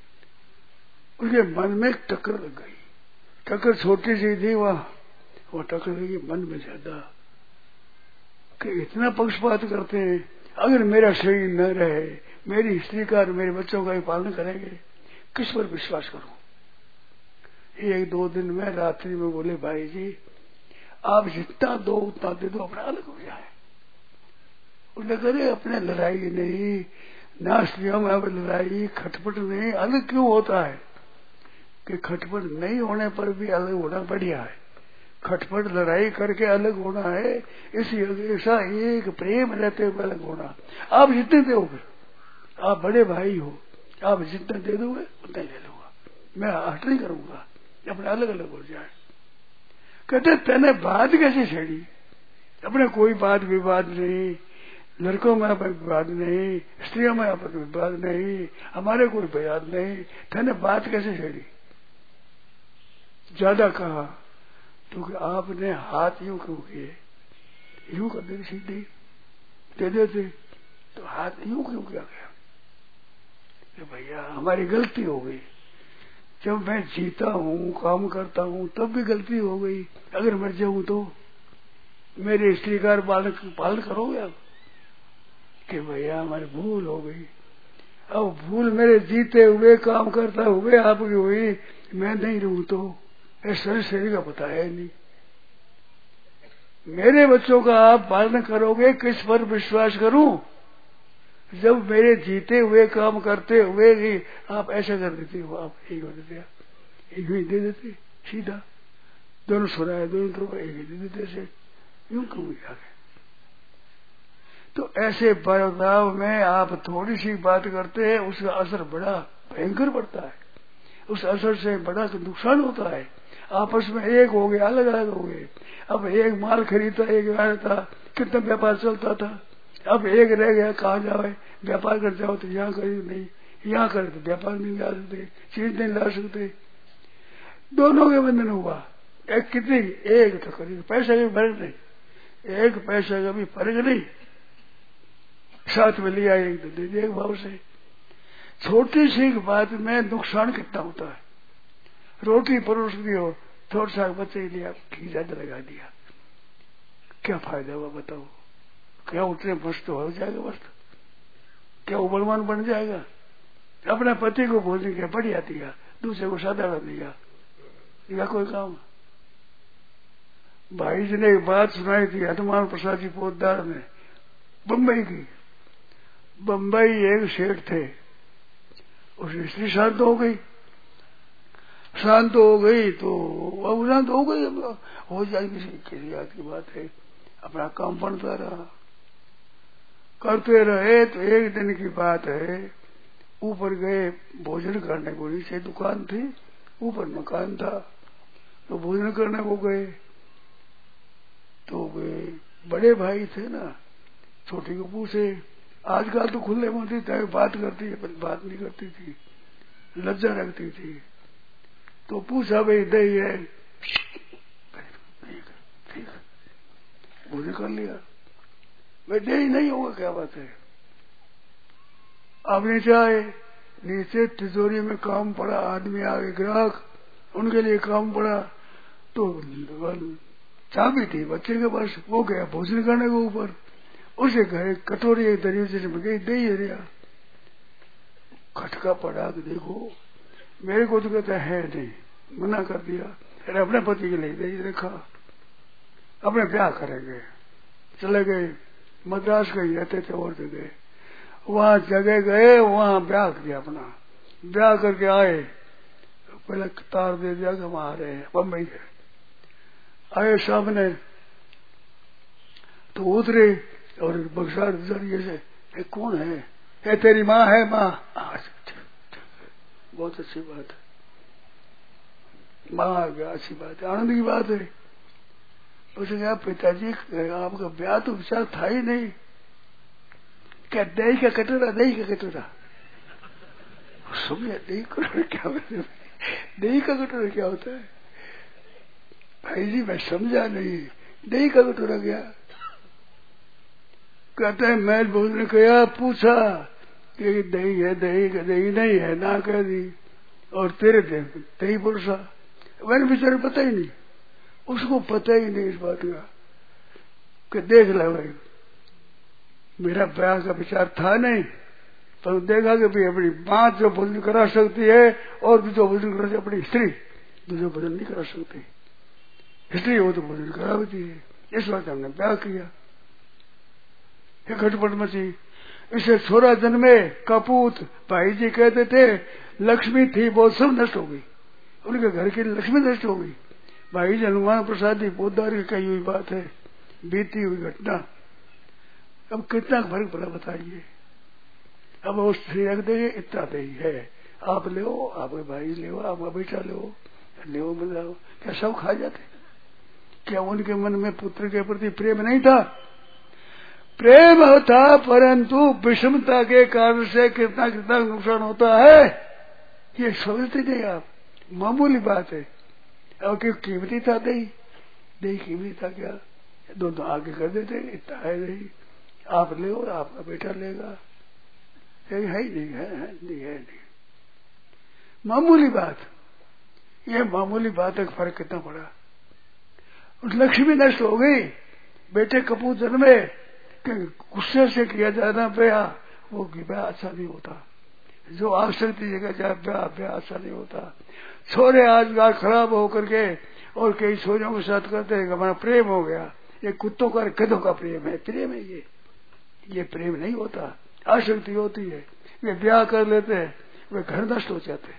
उसके मन में टक्कर लग गई, टक्कर छोटी सी थी वहां, वो टक्कर लगी मन में ज्यादा कि इतना पक्षपात करते हैं, अगर मेरा शरीर न रहे, मेरी स्त्री का और मेरे बच्चों का भी पालन करेंगे, किस पर विश्वास करूं। एक दो दिन में रात्रि में बोले भाई जी आप जितना दो उतना दे दो, अपना अलग हो जाए। उन्हें करे अपने लड़ाई नहीं, ना स्त्रियों में अब लड़ाई खटपट नहीं, अलग क्यों होता है कि खटपट नहीं होने पर भी अलग होना बढ़िया है। खटपट लड़ाई करके अलग होना है, इसी ऐसा एक प्रेम रहते हुए अलग होना। आप जितने दोगे, आप बड़े भाई हो, आप जितने दे दोगे उतने ले लूंगा, मैं हट नहीं करूंगा, अपने अलग अलग हो जाए। कहते तेने बात कैसे छेड़ी, अपने कोई बात विवाद नहीं, लड़कों में अपन विवाद नहीं, स्त्रियों में अपन विवाद नहीं, हमारे कोई विवाद नहीं, तेने बात कैसे छेड़ी। ज्यादा कहा तो कि आपने हाथ यूं क्यों किए, यूं कर दे सीधी दे देते, तो हाथ यूं क्यों किया गया कि भैया हमारी गलती हो गई। जब मैं जीता हूँ काम करता हूँ तब भी गलती हो गई, अगर मर जाऊं तो मेरे स्त्री का पालन पालन करोगे आप कि भैया हमारी भूल हो गई। अब भूल मेरे जीते हुए काम करता हुए आपकी हुई, मैं नहीं रहूं तो शरीर शरीर का पता है नहीं। मेरे बच्चों का आप पालन करोगे, किस पर विश्वास करूं जब मेरे जीते हुए काम करते हुए ही आप ऐसा कर देते हो। आप एक कर देते, एक ही दे देते सीधा, दोनों सुनाए दोनों तरफ एक ही दे देते से, यूं क्यों आगे। तो ऐसे बर्ताव में आप थोड़ी सी बात करते हैं, उसका असर बड़ा भयंकर पड़ता है, उस असर से बड़ा नुकसान होता है। आपस में एक हो गए, अलग अलग हो गए। अब एक माल खरीदता एक आया था, कितना व्यापार चलता था, अब एक रह गया, कहा जाए व्यापार कर जाओ तो यहाँ खरीद नहीं, यहाँ करे तो व्यापार नहीं ला सकते, चीज नहीं ला सकते, दोनों के बंधन हुआ। एक कितनी, एक तो खरीद, पैसा का भी फर्क नहीं, एक पैसा का भी फर्क नहीं, साथ में लिया एक तो दे दिया एक भाव से। छोटी सी बात में नुकसान कितना होता है। रोटी परोस दी हो, थोड़ा सा बच्चे ही लिया, घी ज्यादा लगा दिया, क्या फायदा हुआ बताओ। क्या उतने मस्त हो जाएगा, मस्त क्या उबलवान बन जाएगा। अपने पति को भोजन क्या बढ़िया दिया, दूसरे को साधारण दिया, या कोई काम। भाई जी ने एक बात सुनाई थी हनुमान प्रसाद जी पोतदार ने, बम्बई की। बम्बई एक सेठ थे, उसकी स्त्री शांत हो गई, शांत हो गई तो अब शांत हो गई, अब हो जाएगी, किसी याद की बात है। अपना काम बनता रहा, करते रहे। तो एक दिन की बात है, ऊपर गए भोजन करने को, नीचे दुकान थी, ऊपर मकान था, तो भोजन करने को गए। तो वे बड़े भाई थे ना, छोटी को पूछे, आजकल तो खुले मुंह थी, बात करती है पर बात नहीं करती थी, लज्जा रखती थी। तो पूछा भाई दही है, ठीक है भोजन कर लिया। भाई दही नहीं होगा, क्या बात है। अब नीचे आए, नीचे तिजोरी में काम पड़ा, आदमी आ गए ग्राहक, उनके लिए काम पड़ा, तो चाबी थी बच्चे के पास, वो गया भोजन करने के ऊपर, उसे गए कटोरी एक दरिया में गई दही हरिया, खटका पड़ा कि देखो, मेरे को तो कहता है नहीं, मना कर दिया। अरे अपने पति के लिए दही रखा, अपने ब्याह करेंगे, चले गए। मद्रास कहीं रहते थे और जगह, वहां जगह गए, वहां ब्याह किया अपना, ब्याह करके आए, पहले तार दे दिया कि वहां आ रहे हैं, बम्बई है। आए सामने तो उतरे और बक्सार जरिए से, कौन है, है तेरी माँ है, माँ, बहुत अच्छी बात है, माँ आ गया, अच्छी बात है, आनंद की बात है। उसने कहा पिताजी आपका ब्याह तो विचार था ही नहीं, क्या दही का कटोरा, दही का कटोरा, समझे दही कटोरा क्या होता है, दही का कटोरा क्या होता है। भाई जी मैं समझा नहीं, दही का कटोरा क्या। कहते हैं मैं भोजन किया, पूछा कि दही है, दही का दही नहीं है, ना कह दी, और तेरे दही पुरुषा, मैंने बेचारे पता ही नहीं, उसको पता ही नहीं इस बात का कि देख ले भाई मेरा ब्याह का विचार था नहीं, पर देखा कि भाई अपनी मां जो भोजन करा सकती है और जो भोजन करा सकती अपनी स्त्री दूसरे भोजन नहीं करा सकती, इसलिए वो तो भोजन कराती है। इस बात हमने ब्याह किया, ये खटपट मची। इसे छोरा जन्मे कपूत, भाई जी कहते थे लक्ष्मी थी बहुत सब नष्ट हो गई, उनके घर की लक्ष्मी नष्ट हो गई। भाई जी हनुमान प्रसाद पोदार की कही हुई बात है, बीती हुई घटना। अब कितना फर्क पड़ा बताइए। अब वो स्त्री रख देंगे इतना दे है, आप ले आपके भाई ले आपका बेटा ले ले मिलाओ, क्या सब खा जाते? क्या उनके मन में पुत्र के प्रति प्रेम नहीं था? प्रेम था, परंतु विषमता के कारण से कितना कितना नुकसान होता है ये समझते नहीं आप। मामूली बात है। अब क्यों कीमती था दही, दही कीमती था क्या? दोनों आगे कर देते, इतना है दही, आप ले आपका बेटा लेगा, है ही नहीं है, है नहीं है नहीं। मामूली बात, ये मामूली बात का फर्क कितना पड़ा। उस लक्ष्मी नष्ट हो गई, बेटे कपूर जन्मे कि गुस्से से किया जाना ब्याह, वो ब्याह अच्छा नहीं होता। जो आसक्ति जगह जाए ब्याह ब्याह अच्छा नहीं होता। छोरे आज गाल खराब होकर के और कई छोरियों के साथ करते हैं हमारा प्रेम हो गया, ये कुत्तों का गधों का प्रेम है, प्रेम है ये ये प्रेम नहीं होता, आसक्ति होती है। वे ब्याह कर लेते हैं, वे घर नष्ट हो जाते,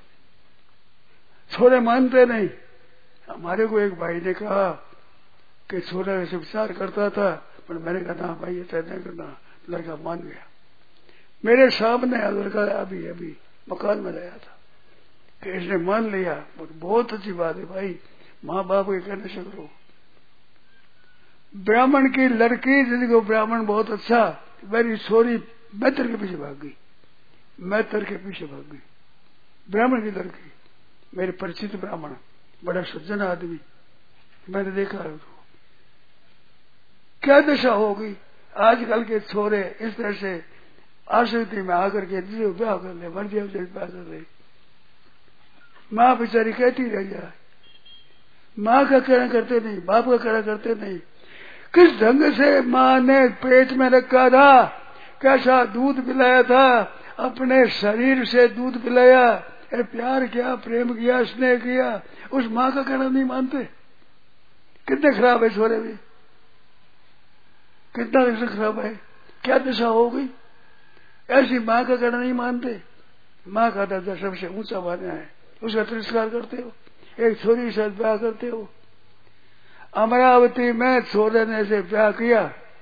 छोरे मानते नहीं। हमारे को एक भाई ने कहा कि छोरा ऐसे विचार करता था, पर मैंने कहा ना भाई ऐसा नहीं करना। लड़का मान गया, मेरे सामने लड़का अभी अभी मकान में रहा था कि इसने मान लिया। बहुत अच्छी बात है भाई, माँ बाप के कहने से करो। ब्राह्मण की लड़की जिनको ब्राह्मण बहुत अच्छा, मेरी छोरी मैत्र के पीछे भाग गई, मैत्र के पीछे भाग गई। ब्राह्मण की लड़की, मेरे परिचित ब्राह्मण, बड़ा सज्जन आदमी, मैंने देखा है उसको। क्या दशा होगी आजकल के छोरे इस तरह से आसक्ति में आकर के जिसे ब्याह कर ले, मर्जी से ब्याह कर ले। माँ बेचारी कहती रह जाए, माँ का कहना करते नहीं, बाप का कहना करते नहीं। किस ढंग से माँ ने पेट में रखा था, कैसा दूध पिलाया था, अपने शरीर से दूध पिलाया, प्यार किया, प्रेम किया, स्नेह किया, उस माँ का कहना नहीं मानते। कितने खराब है छोरे भी, कितना दशा खराब है, क्या दशा हो गई। ऐसी माँ का कहना नहीं मानते। माँ का दर्जा सबसे ऊंचा माना है, उसका तिरस्कार करते हो, एक छोरी के साथ ब्याह करते हो। अमरावती में छोरे ने से ब्याह किया,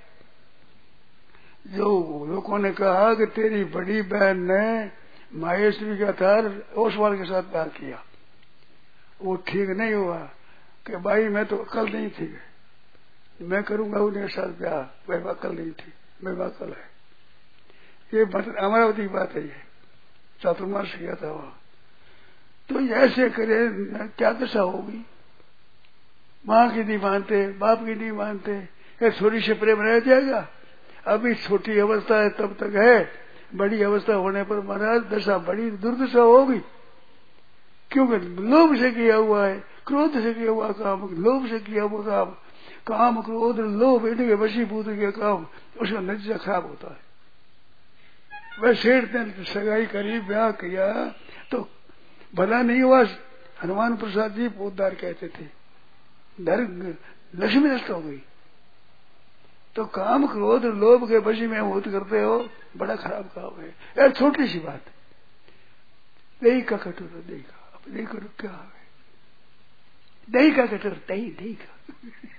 जो लोगों ने कहा कि तेरी बड़ी बहन ने माहेश्वरी का थार ओसवाल के साथ ब्याह किया, वो ठीक नहीं हुआ कि भाई मैं तो अकल नहीं थी, मैं करूंगा उनके साथ ब्याह, मेरे अकल नहीं थी, मेरे अकल है। ये अमरावती की बात है, ये चातुर्मास किया था वहां। तो ऐसे करे क्या दशा होगी। माँ की नहीं मानते, बाप की नहीं मानते, ये छोटी से प्रेम रह जाएगा। अभी छोटी अवस्था है तब तक है, बड़ी अवस्था होने पर महाराज दशा बड़ी दुर्दशा होगी। क्योंकि लोभ से किया हुआ है, क्रोध से किया हुआ काम, लोभ से किया हुआ काम, काम क्रोध लोभ इनके वशीभूत के काम, उसका नतीजा खराब होता है। वह सेठ ने सगाई करी, ब्याह किया तो भला नहीं हुआ। हनुमान प्रसाद जी पोदार कहते थे, धर्म लक्ष्मी नष्ट हो गई। तो काम क्रोध लोभ के वशी में होत करते हो, बड़ा खराब काम है। यार छोटी सी बात, दही का कटोर, दही का, अब दही करो क्या है, दही का कटोर, दही दही का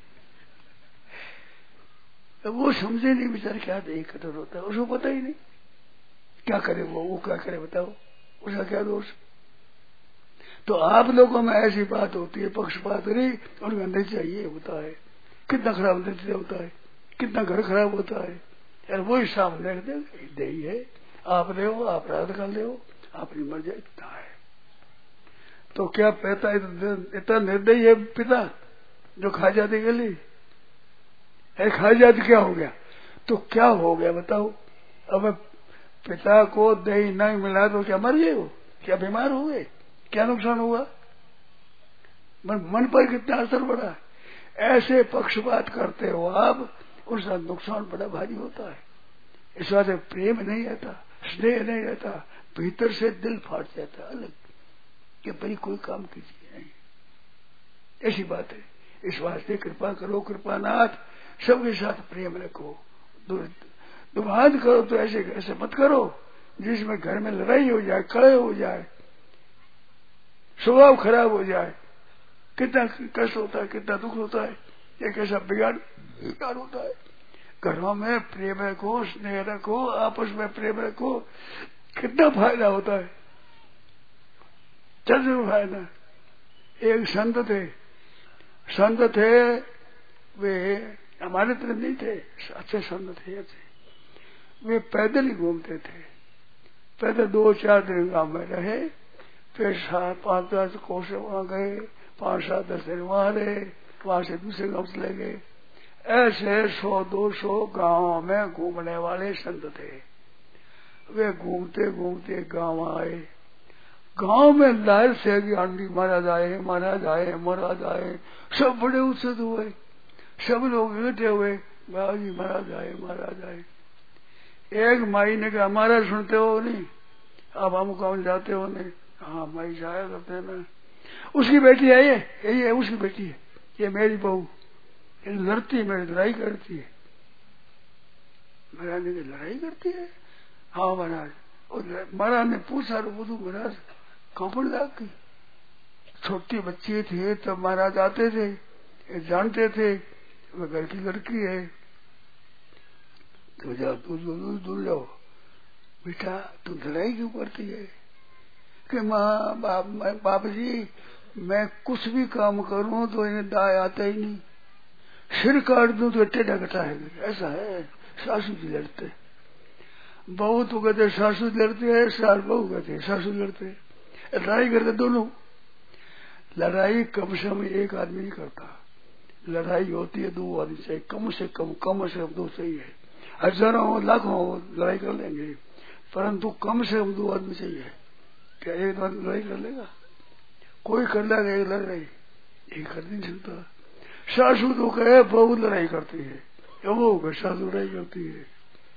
तो वो समझे नहीं बेचारे क्या दही कटोर होता है, उसको पता ही नहीं क्या करे वो वो क्या करे बताओ, उसका क्या दोष। तो आप लोगों में ऐसी बात होती है, पक्षपात नहीं, उनका नतीजा ये होता है, कितना खराब नतीजा होता है, कितना घर खराब होता है। यार वो ही सामने रख दे, दही है, आप ले हो, आप रात कर ले हो, अपनी मर्जी इतना है। तो क्या पिता इतना निर्दयी है पिता जो खा जाती गली है, खा जाती क्या हो गया, तो क्या हो गया बताओ। अब पिता को दही नहीं मिला तो क्या मर गए हो, क्या बीमार हो गए, क्या नुकसान हुआ, मन, मन पर कितना असर पड़ा। ऐसे पक्षपात करते हो आप, उसका नुकसान बड़ा भारी होता है। इस वजह से प्रेम नहीं आता, स्नेह नहीं रहता, भीतर से दिल फाट जाता अलग कि भाई कोई काम कीजिए नहीं। ऐसी बात है। इस वास्ते कृपा करो कृपानाथ, सबके साथ प्रेम रखो। दुभान करो तो ऐसे ऐसे मत करो जिसमें घर में लड़ाई हो जाए, कलह हो जाए, स्वभाव खराब हो जाए। कितना कष्ट होता है, कितना दुख होता है, एक ऐसा बिगाड़ बिगाड़ होता है। घरों में प्रेम रखो, स्नेह रखो, आपस में प्रेम रखो, कितना फायदा होता है, चल फायदा। एक संत थे, संत थे वे हमारे तरफ नहीं थे, अच्छे संत थे अच्छे। वे पैदल ही घूमते थे, पैदल दो चार दिन गांव में रहे, फिर सात पांच दस कोस वहां गए, पांच सात दस दिन वहां रहे, वहां से दूसरे गांव चले गए। ऐसे सौ दो सौ गांव में घूमने वाले संत थे। वे घूमते घूमते गांव आए। गांव में लहर से आंधी मारा जाए मारा जाए मारा जाए, सब बड़े उत्सुक हुए, सब लोग इकट्ठे हुए, बाबा मारा जाए मारा जाए। एक माई ने कहा हमारा सुनते हो नहीं, अब हम गाँव जाते हो नहीं। हाँ माई जाया करते ना, उसकी बेटी है ये, यही है उसकी बेटी है, ये मेरी बहू, ये लड़ती है, मेरी लड़ाई करती है। महाराज ने लड़ाई करती है? हाँ महाराज। और महाराज ने पूछा बुधू महाराज कौन लाग की? छोटी बच्ची थी तब महाराज आते थे, ये जानते थे वह घर की लड़की है। तो जाओ दूर दूर दूर जाओ, बेटा तुम लड़ाई क्यों करती है? कि माँ बाप बाप जी मैं कुछ भी काम करूं तो इन्हें दाय आता ही नहीं, सिर काट दूं तो टेढ़ा कटा है। ऐसा है, सासू जी लड़ते, बहू तो कहते सासू लड़ते है, सास बहू कहते सासू लड़ते, लड़ाई करते दोनों। लड़ाई कम से कम एक आदमी नहीं करता, लड़ाई होती है दो आदमी चाहिए, कम से कम कम से कम दो चाहिए। हजारों लाखों लड़ाई कर लेंगे, परंतु कम से कम दो आदमी चाहिए। क्या एक आदमी लड़ाई कर लेगा? कोई कर लेगा एक लड़ाई, एक कर नहीं सकता। सासू तो कहे बहू लड़ाई करती है, वो कहे सासू लड़ाई करती है।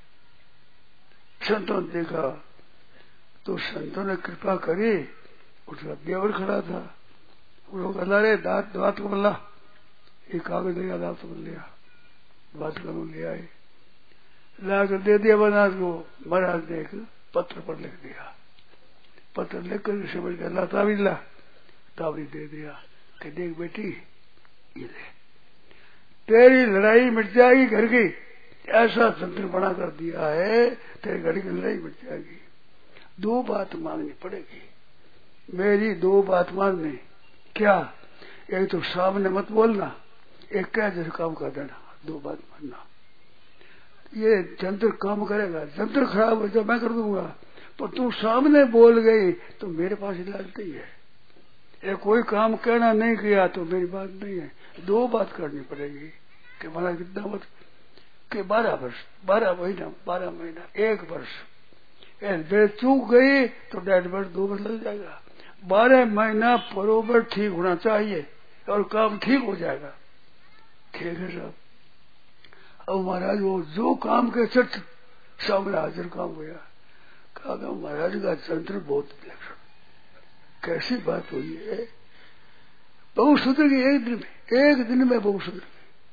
संतों ने देखा तो संतों ने कृपा करी, उसका बेवर खड़ा था, वो लोग अल्लाह रे दांत दांत को बल्ला, एक कागज लिया दांत को लिया, बात करो ले आए, लाकर दे दिया बनास को। महाराज ने एक पत्र पर लिख दिया, पत्र लिखकर समझ गया अल्लाह ताबीज ला, ताबीज दे दिया कि देख बेटी ये ले, तेरी लड़ाई मिट जाएगी घर की, ऐसा तंत्र बना कर दिया है, तेरे घर की लड़ाई मिट जाएगी। दो बात मांगनी पड़ेगी, मेरी दो बात मांगनी। क्या? एक तो सामने मत बोलना, एक कह जैसे काम कर देना, दो बात मानना। ये जंत्र काम करेगा, जंत्र खराब हो जाए मैं कर दूंगा, पर तू सामने बोल गई तो मेरे पास इलाज नहीं है। ये कोई काम कहना नहीं किया तो मेरी बात नहीं है, दो बात करनी पड़ेगी। कि हमारा कितना मत कि बारह वर्ष बारह महीना बारह महीना एक वर्ष, चूक गई तो डेढ़ वर्ष दो वर्ष लग जाएगा। बारह महीना बरोबर ठीक होना चाहिए और काम ठीक हो जाएगा। ठीक है साहब। अब महाराज वो जो काम के चट सामने हाजिर काम हुआ, कहा महाराज का तंत्र बहुत विलक्षण, कैसी बात हुई है, बहुत सुधर गई एक दिन में, एक दिन में बहुत सुधर गई।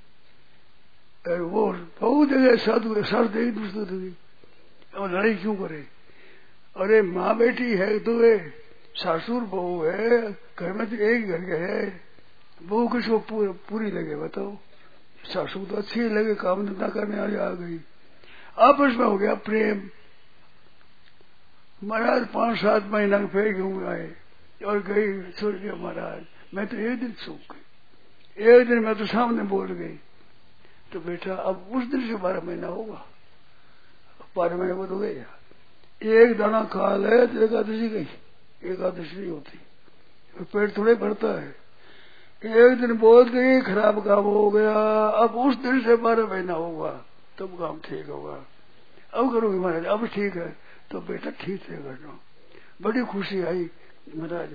वो बहुत जगह साधु साधु एक दूसरे सुधर गई। और लड़ाई क्यों करे? अरे माँ बेटी है तो वे सासुर बहू है, घर में तो एक घर के है, बहू किसको पूर, पूरी लगे बताओ? सासू तो अच्छी लगे, काम धंधा करने वाली आ गई, आपस में हो गया प्रेम। महाराज पांच सात महीना फिर घूम आए और गई छोड़ के महाराज, मैं तो एक दिन सूख गई, एक दिन मैं तो सामने बोल गई। तो बेटा अब उस दिन से बारह महीना होगा, बारह महीने को तो गया, एक दाना खा ले तो एकादशी गई, एकादशी नहीं होती, पेट थोड़े भरता है। एक दिन बोल गई, खराब काम हो गया, अब उस दिन से बारह महीना होगा तब काम ठीक होगा। अब करोगे महाराज? अब ठीक है। तो बेटा ठीक है करना। बड़ी खुशी आई महाराज,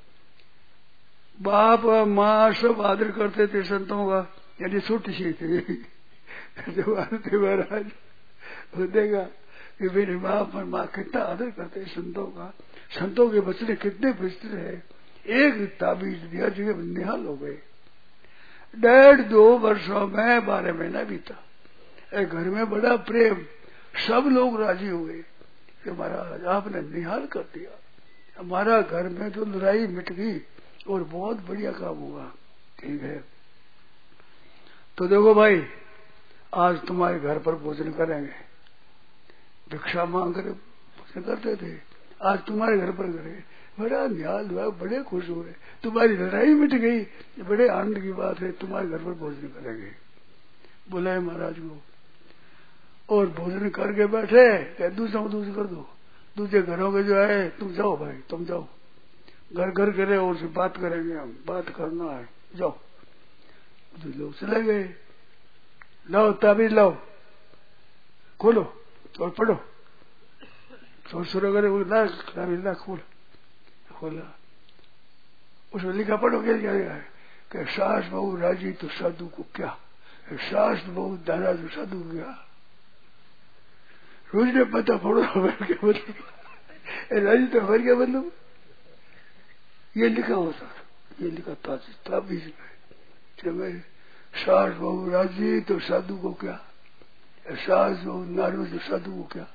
बाप माँ सब आदर करते थे संतों का, यदि छोटी सी थी जो आते महाराज वो देगा कि मेरे बाप और माँ कितना आदर करते हैं संतों का, संतों के बचने कितने विस्तृत है। एक ताबीज दिया जो निहाल हो गए। डेढ़ दो वर्षों में बारह महीना बीता। एक घर में बड़ा प्रेम, सब लोग राजी हुए कि महाराज आपने निहाल कर दिया, हमारा घर में तो लड़ाई मिट गई और बहुत बढ़िया काम हुआ। ठीक है, तो देखो भाई, आज तुम्हारे घर पर भोजन करेंगे। भिक्षा मांग कर भोजन करते थे, आज तुम्हारे घर पर करेंगे। बड़ा निहाल हुआ, बड़े खुश हुए, तुम्हारी लड़ाई मिट गई, बड़े आनंद की बात है, तुम्हारे घर पर भोजन करेंगे। बुलाए महाराज को और भोजन करके बैठे, क्या दूसरा दूसरा कर दो, दूसरे घरों के जो है तुम जाओ भाई, तुम जाओ, घर घर करे और उससे बात करेंगे, हम बात करना है, जाओ। तो लोग चले गए। लाओ ताबीज लाओ, खोलो और पढ़ो। तो शुरू करे ताबीज ला, खोल खोला, उसमें लिखा, पढ़ो क्या क्या है कि सास बहू राजी तो साधु को क्या, सास बहू नाराज तो साधु को क्या। रोज ने पता पढ़ो क्या मतलब, राजी तो हमारे क्या मतलब, ये लिखा होता, ये लिखा था ताबीज में, सास बहू राजी तो साधु को क्या, सास बहू नाराज तो साधु को क्या।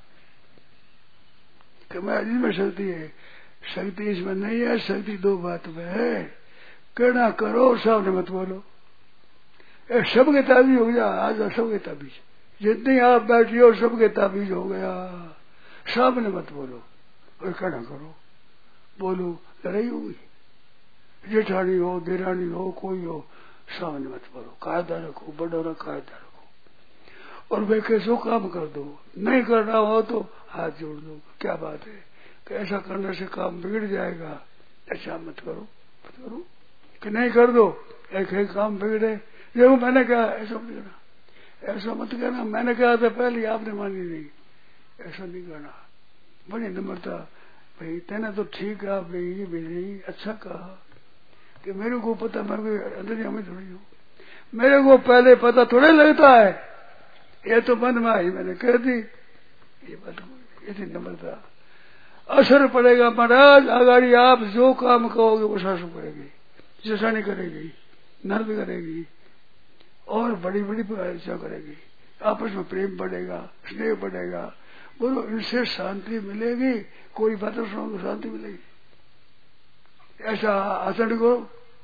कि मैं इसमें शक्ति है, शक्ति इसमें नहीं है, शक्ति दो बात में है, कहना करो सामने मत बोलो। सबके ताबीज हो गया, आज सबके ताबीज, जितने आप बैठी हो सबके ताबीज हो गया। सामने मत बोलो और कहना करो, बोलो लड़ाई होगी, जेठानी हो देरानी हो कोई हो, सामने मत बोलो, कायदा रखो, बड़ोरा कायदा रखो। और वे कैसो काम कर दो, नहीं करना हो तो हाथ जोड़ दो। क्या बात है कि ऐसा करने से काम बिगड़ जाएगा, ऐसा मत करो, मत करो कि नहीं कर दो, एक एक काम बिगड़े। देखो मैंने कहा ऐसा मत करना, ऐसा मत करना, मैंने कहा था पहले, आपने मानी नहीं, ऐसा नहीं करना। बड़ी नम्रता, भाई तेना तो ठीक है, आपने ये भी नहीं अच्छा कहा कि मेरे को पता, मैं अंदर में थोड़ी हूँ, मेरे को पहले पता थोड़े लगता है, ये तो मन में आई मैंने कह दी, ये बात इतनी नम्रता। असर पड़ेगा महाराज, अगर आप जो काम कहोगे वो सासू करेगी, जैसानी करेगी, नर्द करेगी और बड़ी बड़ी ऐसा करेगी, आपस में प्रेम बढ़ेगा, स्नेह बढ़ेगा। बोलो इनसे शांति मिलेगी, कोई बात सुनो तो शांति मिलेगी, ऐसा आचरण करो।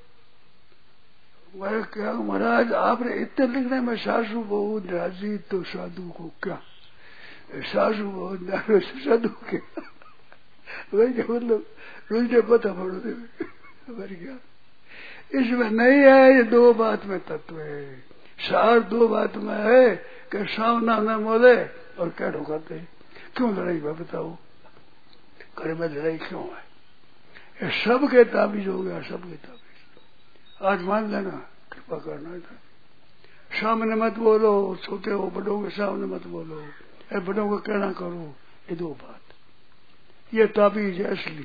मैं क्या महाराज आपने इतने लिखना, मैं सासू बहू राजी तो साधु को क्या, सासू बहू नाराज साधु क्या, वही क्या मतलब, रोज ने पता पड़ो दे क्या, इसमें नहीं है, ये दो बात में तत्व है, सार दो बात में है कि सामना न बोले और क्या ढोकाते। क्यों लड़ाई में बताओ, घर में लड़ाई क्यों है, ये सबके ताबीज हो गया, सबके ताबीज। आज मान लेना, कृपा करना था, सामने मत बोलो, छोटे हो बड़ों के सामने मत बोलो, ए बड़ों को कहना करो, ये दो बात, ये ताबीज है असली,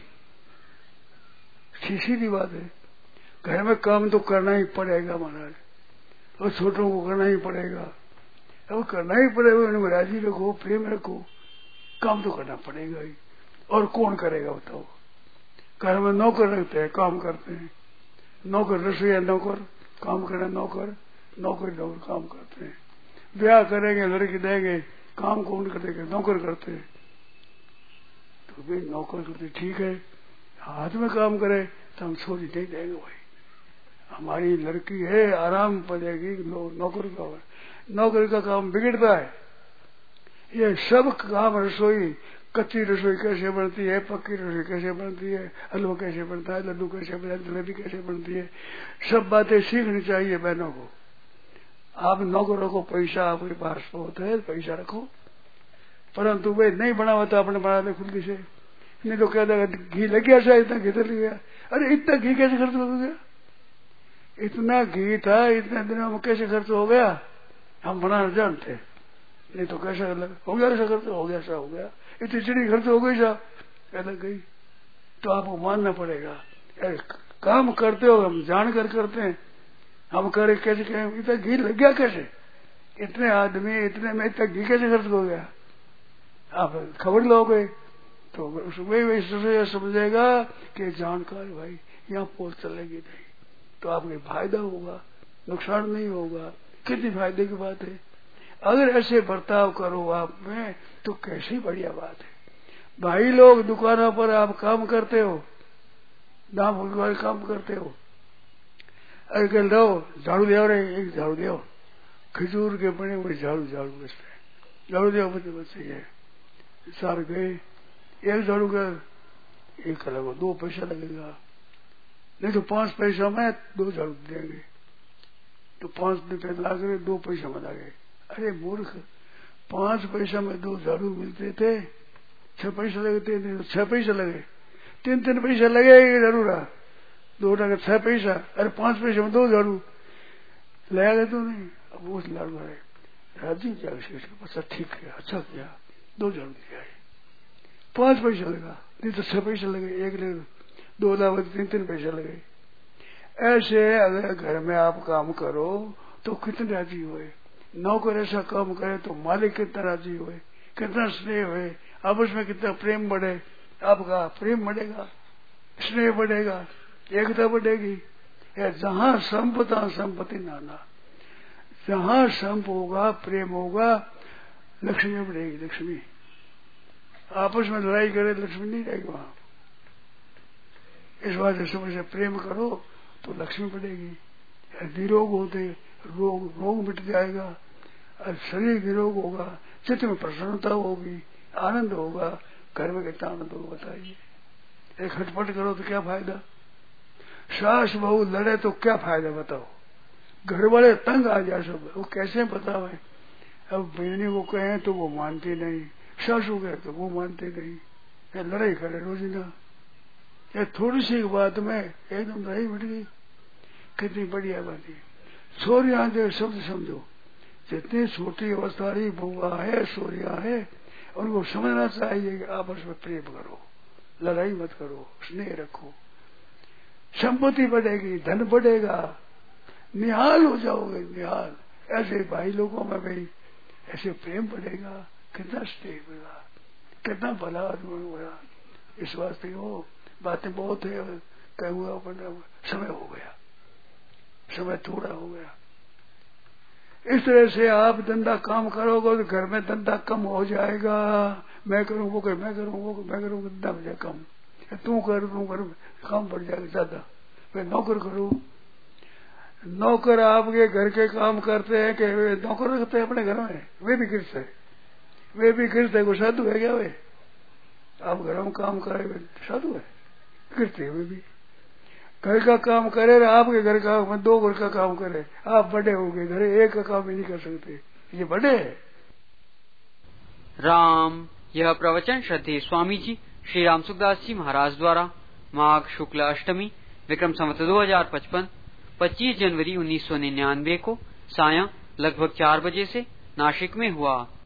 सीधी बात है। घर में काम तो करना ही पड़ेगा महाराज, और छोटों को करना ही पड़ेगा, वो करना ही पड़ेगा, उन्हें राजी रखो, प्रेम रखो, काम तो करना पड़ेगा ही। और कौन करेगा बताओ, घर में नौकर रखते हैं, काम करते हैं, नौकर रसोईया नौकर, काम करे नौकर, नौकर नौकर काम करते हैं। ब्याह करेंगे, लड़की देंगे, काम कौन करेगा, नौकर करते हैं। तो भाई नौकर करते ठीक है, हाथ में काम करे तो हम छोड़ी नहीं देंगे भाई, हमारी लड़की है आराम पड़ेगी, नौकर का नौकर का काम बिगड़ता है। ये सब काम, रसोई, कच्ची रसोई कैसे बनती है, पक्की रसोई कैसे बनती है, हलवा कैसे बनता है, लड्डू कैसे बनता है, जलेबी कैसे बनती है, सब बातें सीखनी चाहिए बहनों को। आप नौकरों को पैसा आपके पास होता है, पैसा रखो, परंतु वे नहीं बना हुआ तो आपने बना दे खुद से, नहीं तो क्या देगा, घी लग गया शायद, इतना घी तो लग गया, अरे इतना घी कैसे खर्च हो गया, इतना घी था इतने दिनों में कैसे खर्च हो गया, हम बनाना जानते, नहीं तो कैसा हो गया, ऐसा खर्च हो गया, ऐसा हो गया, इतनी चिड़ी खर्च हो गई साहब, कहना गई। तो आपको मानना पड़ेगा, काम करते हो हम जान कर करते हैं, हम करे कैसे कहें, इतना घी लग गया कैसे, इतने आदमी इतने में इतना घी कैसे खर्च हो गया, आप खबर लोगे तो उसमें वैसे समझेगा कि जानकार भाई यहाँ पोल चलेगी नहीं, तो आपके फायदा होगा, नुकसान नहीं होगा। कितनी फायदे की बात है। अगर ऐसे बर्ताव करो आप में तो कैसी बढ़िया बात है। भाई लोग दुकानों पर आप काम करते हो, नाम भगवान काम करते हो, अरे कल लो झाड़ू ले रहे, एक झाड़ू दो, खजूर के बने हुए झाड़ू झाड़ू बचते झाड़ू दो बच्चे बच्चे गए सार गए, एक झाड़ू का एक अलग दो पैसा लगेगा, नहीं तो पांच पैसा में दो झाड़ू देंगे, तो पांच रुपये ला कर दो पैसा में लगे। अरे मूर्ख, पांच पैसा में दो झाड़ू मिलते थे, छह पैसा लगते थे तो छह पैसा लगे, तीन तीन पैसा लगेगा जरूर, दो टका छह पैसा, अरे पांच पैसे में दो झाड़ू लगाएगा तो नहीं। अब वो लाड़ू है राजी जाए, अच्छा ठीक है, अच्छा किया, दो झाड़ू दिया है, पांच पैसा लगा, नहीं तो छह पैसा लगे, एक ले दो लाभ तीन तीन पैसा लगे। ऐसे अगर घर में आप काम करो तो कितने राजी हुए, नौकर ऐसा काम करे तो मालिक कितना राजी हुए, कितना स्नेह हुए, आपस में कितना प्रेम बढ़े, आपका प्रेम बढ़ेगा, स्नेह बढ़ेगा, एकता बढ़ेगी। जहाँ संपदा संपत्ति नाना, जहाँ संप होगा, प्रेम होगा, लक्ष्मी बढ़ेगी। लक्ष्मी आपस में लड़ाई करे लक्ष्मी नहीं रहेगी वहां। इस बात से समझ से प्रेम करो तो लक्ष्मी बढ़ेगी। निरोग होते रोग रोग मिट जाएगा, और शरीर निरोग होगा, चित्त में प्रसन्नता होगी, आनंद होगा। घर में कितना आनंद होगा बताइए। एक खटपट करो तो क्या फायदा, सास बहू लड़े तो क्या फायदा बताओ, घर वाले तंग आ जाए सब, वो कैसे बतावे। अब बहनी को कहें तो वो मानती नहीं, सासू कहे तो वो मानते नहीं, लड़ाई करे रोजीना। ये थोड़ी सी बात में एकदम लड़ाई मिट गई, कितनी बढ़िया बात है। सूर्या जो शब्द समझो, जितनी छोटी अवस्था रही बुआ है सूर्या है, उनको समझना चाहिए कि आपस में प्रेम करो, लड़ाई मत करो, स्नेह रखो, संपत्ति बढ़ेगी, धन बढ़ेगा, निहाल हो जाओगे निहाल। ऐसे भाई लोगों में भाई ऐसे प्रेम बढ़ेगा, कितना स्नेह बढ़ेगा, कितना भला आदमी होगा। इस वास्ते वो बातें बहुत है, कहूँगा समय हो गया, समय थोड़ा हो गया। इस तरह से आप धंधा काम करोगे तो घर में धंधा कम हो जाएगा। मैं करूँ वो कर, मैं करूँ वो कर, मैं करूँ धंधा हो जाए कम, तू कर तू कर, काम बढ़ जाएगा ज्यादा। मैं नौकर करूँ, नौकर आपके घर के काम करते हैं कि वे नौकर रखते हैं अपने घर में, वे भी गिरते है, वे भी गिरते है। कोई साधु है क्या वे? आप घर में काम करे साधु है, गिरते वे भी। घर का काम करे, आपके घर का मैं दो घर का काम करे, आप बड़े हो गए, घर एक का काम ही नहीं कर सकते, ये बड़े है। राम। यह प्रवचन श्रद्धेय स्वामी जी श्री राम सुखदास जी महाराज द्वारा माघ शुक्ल अष्टमी विक्रम संवत दो हजार पचपन पच्चीस जनवरी उन्नीस सौ निन्यानवे को सायं लगभग चार बजे से नासिक में हुआ।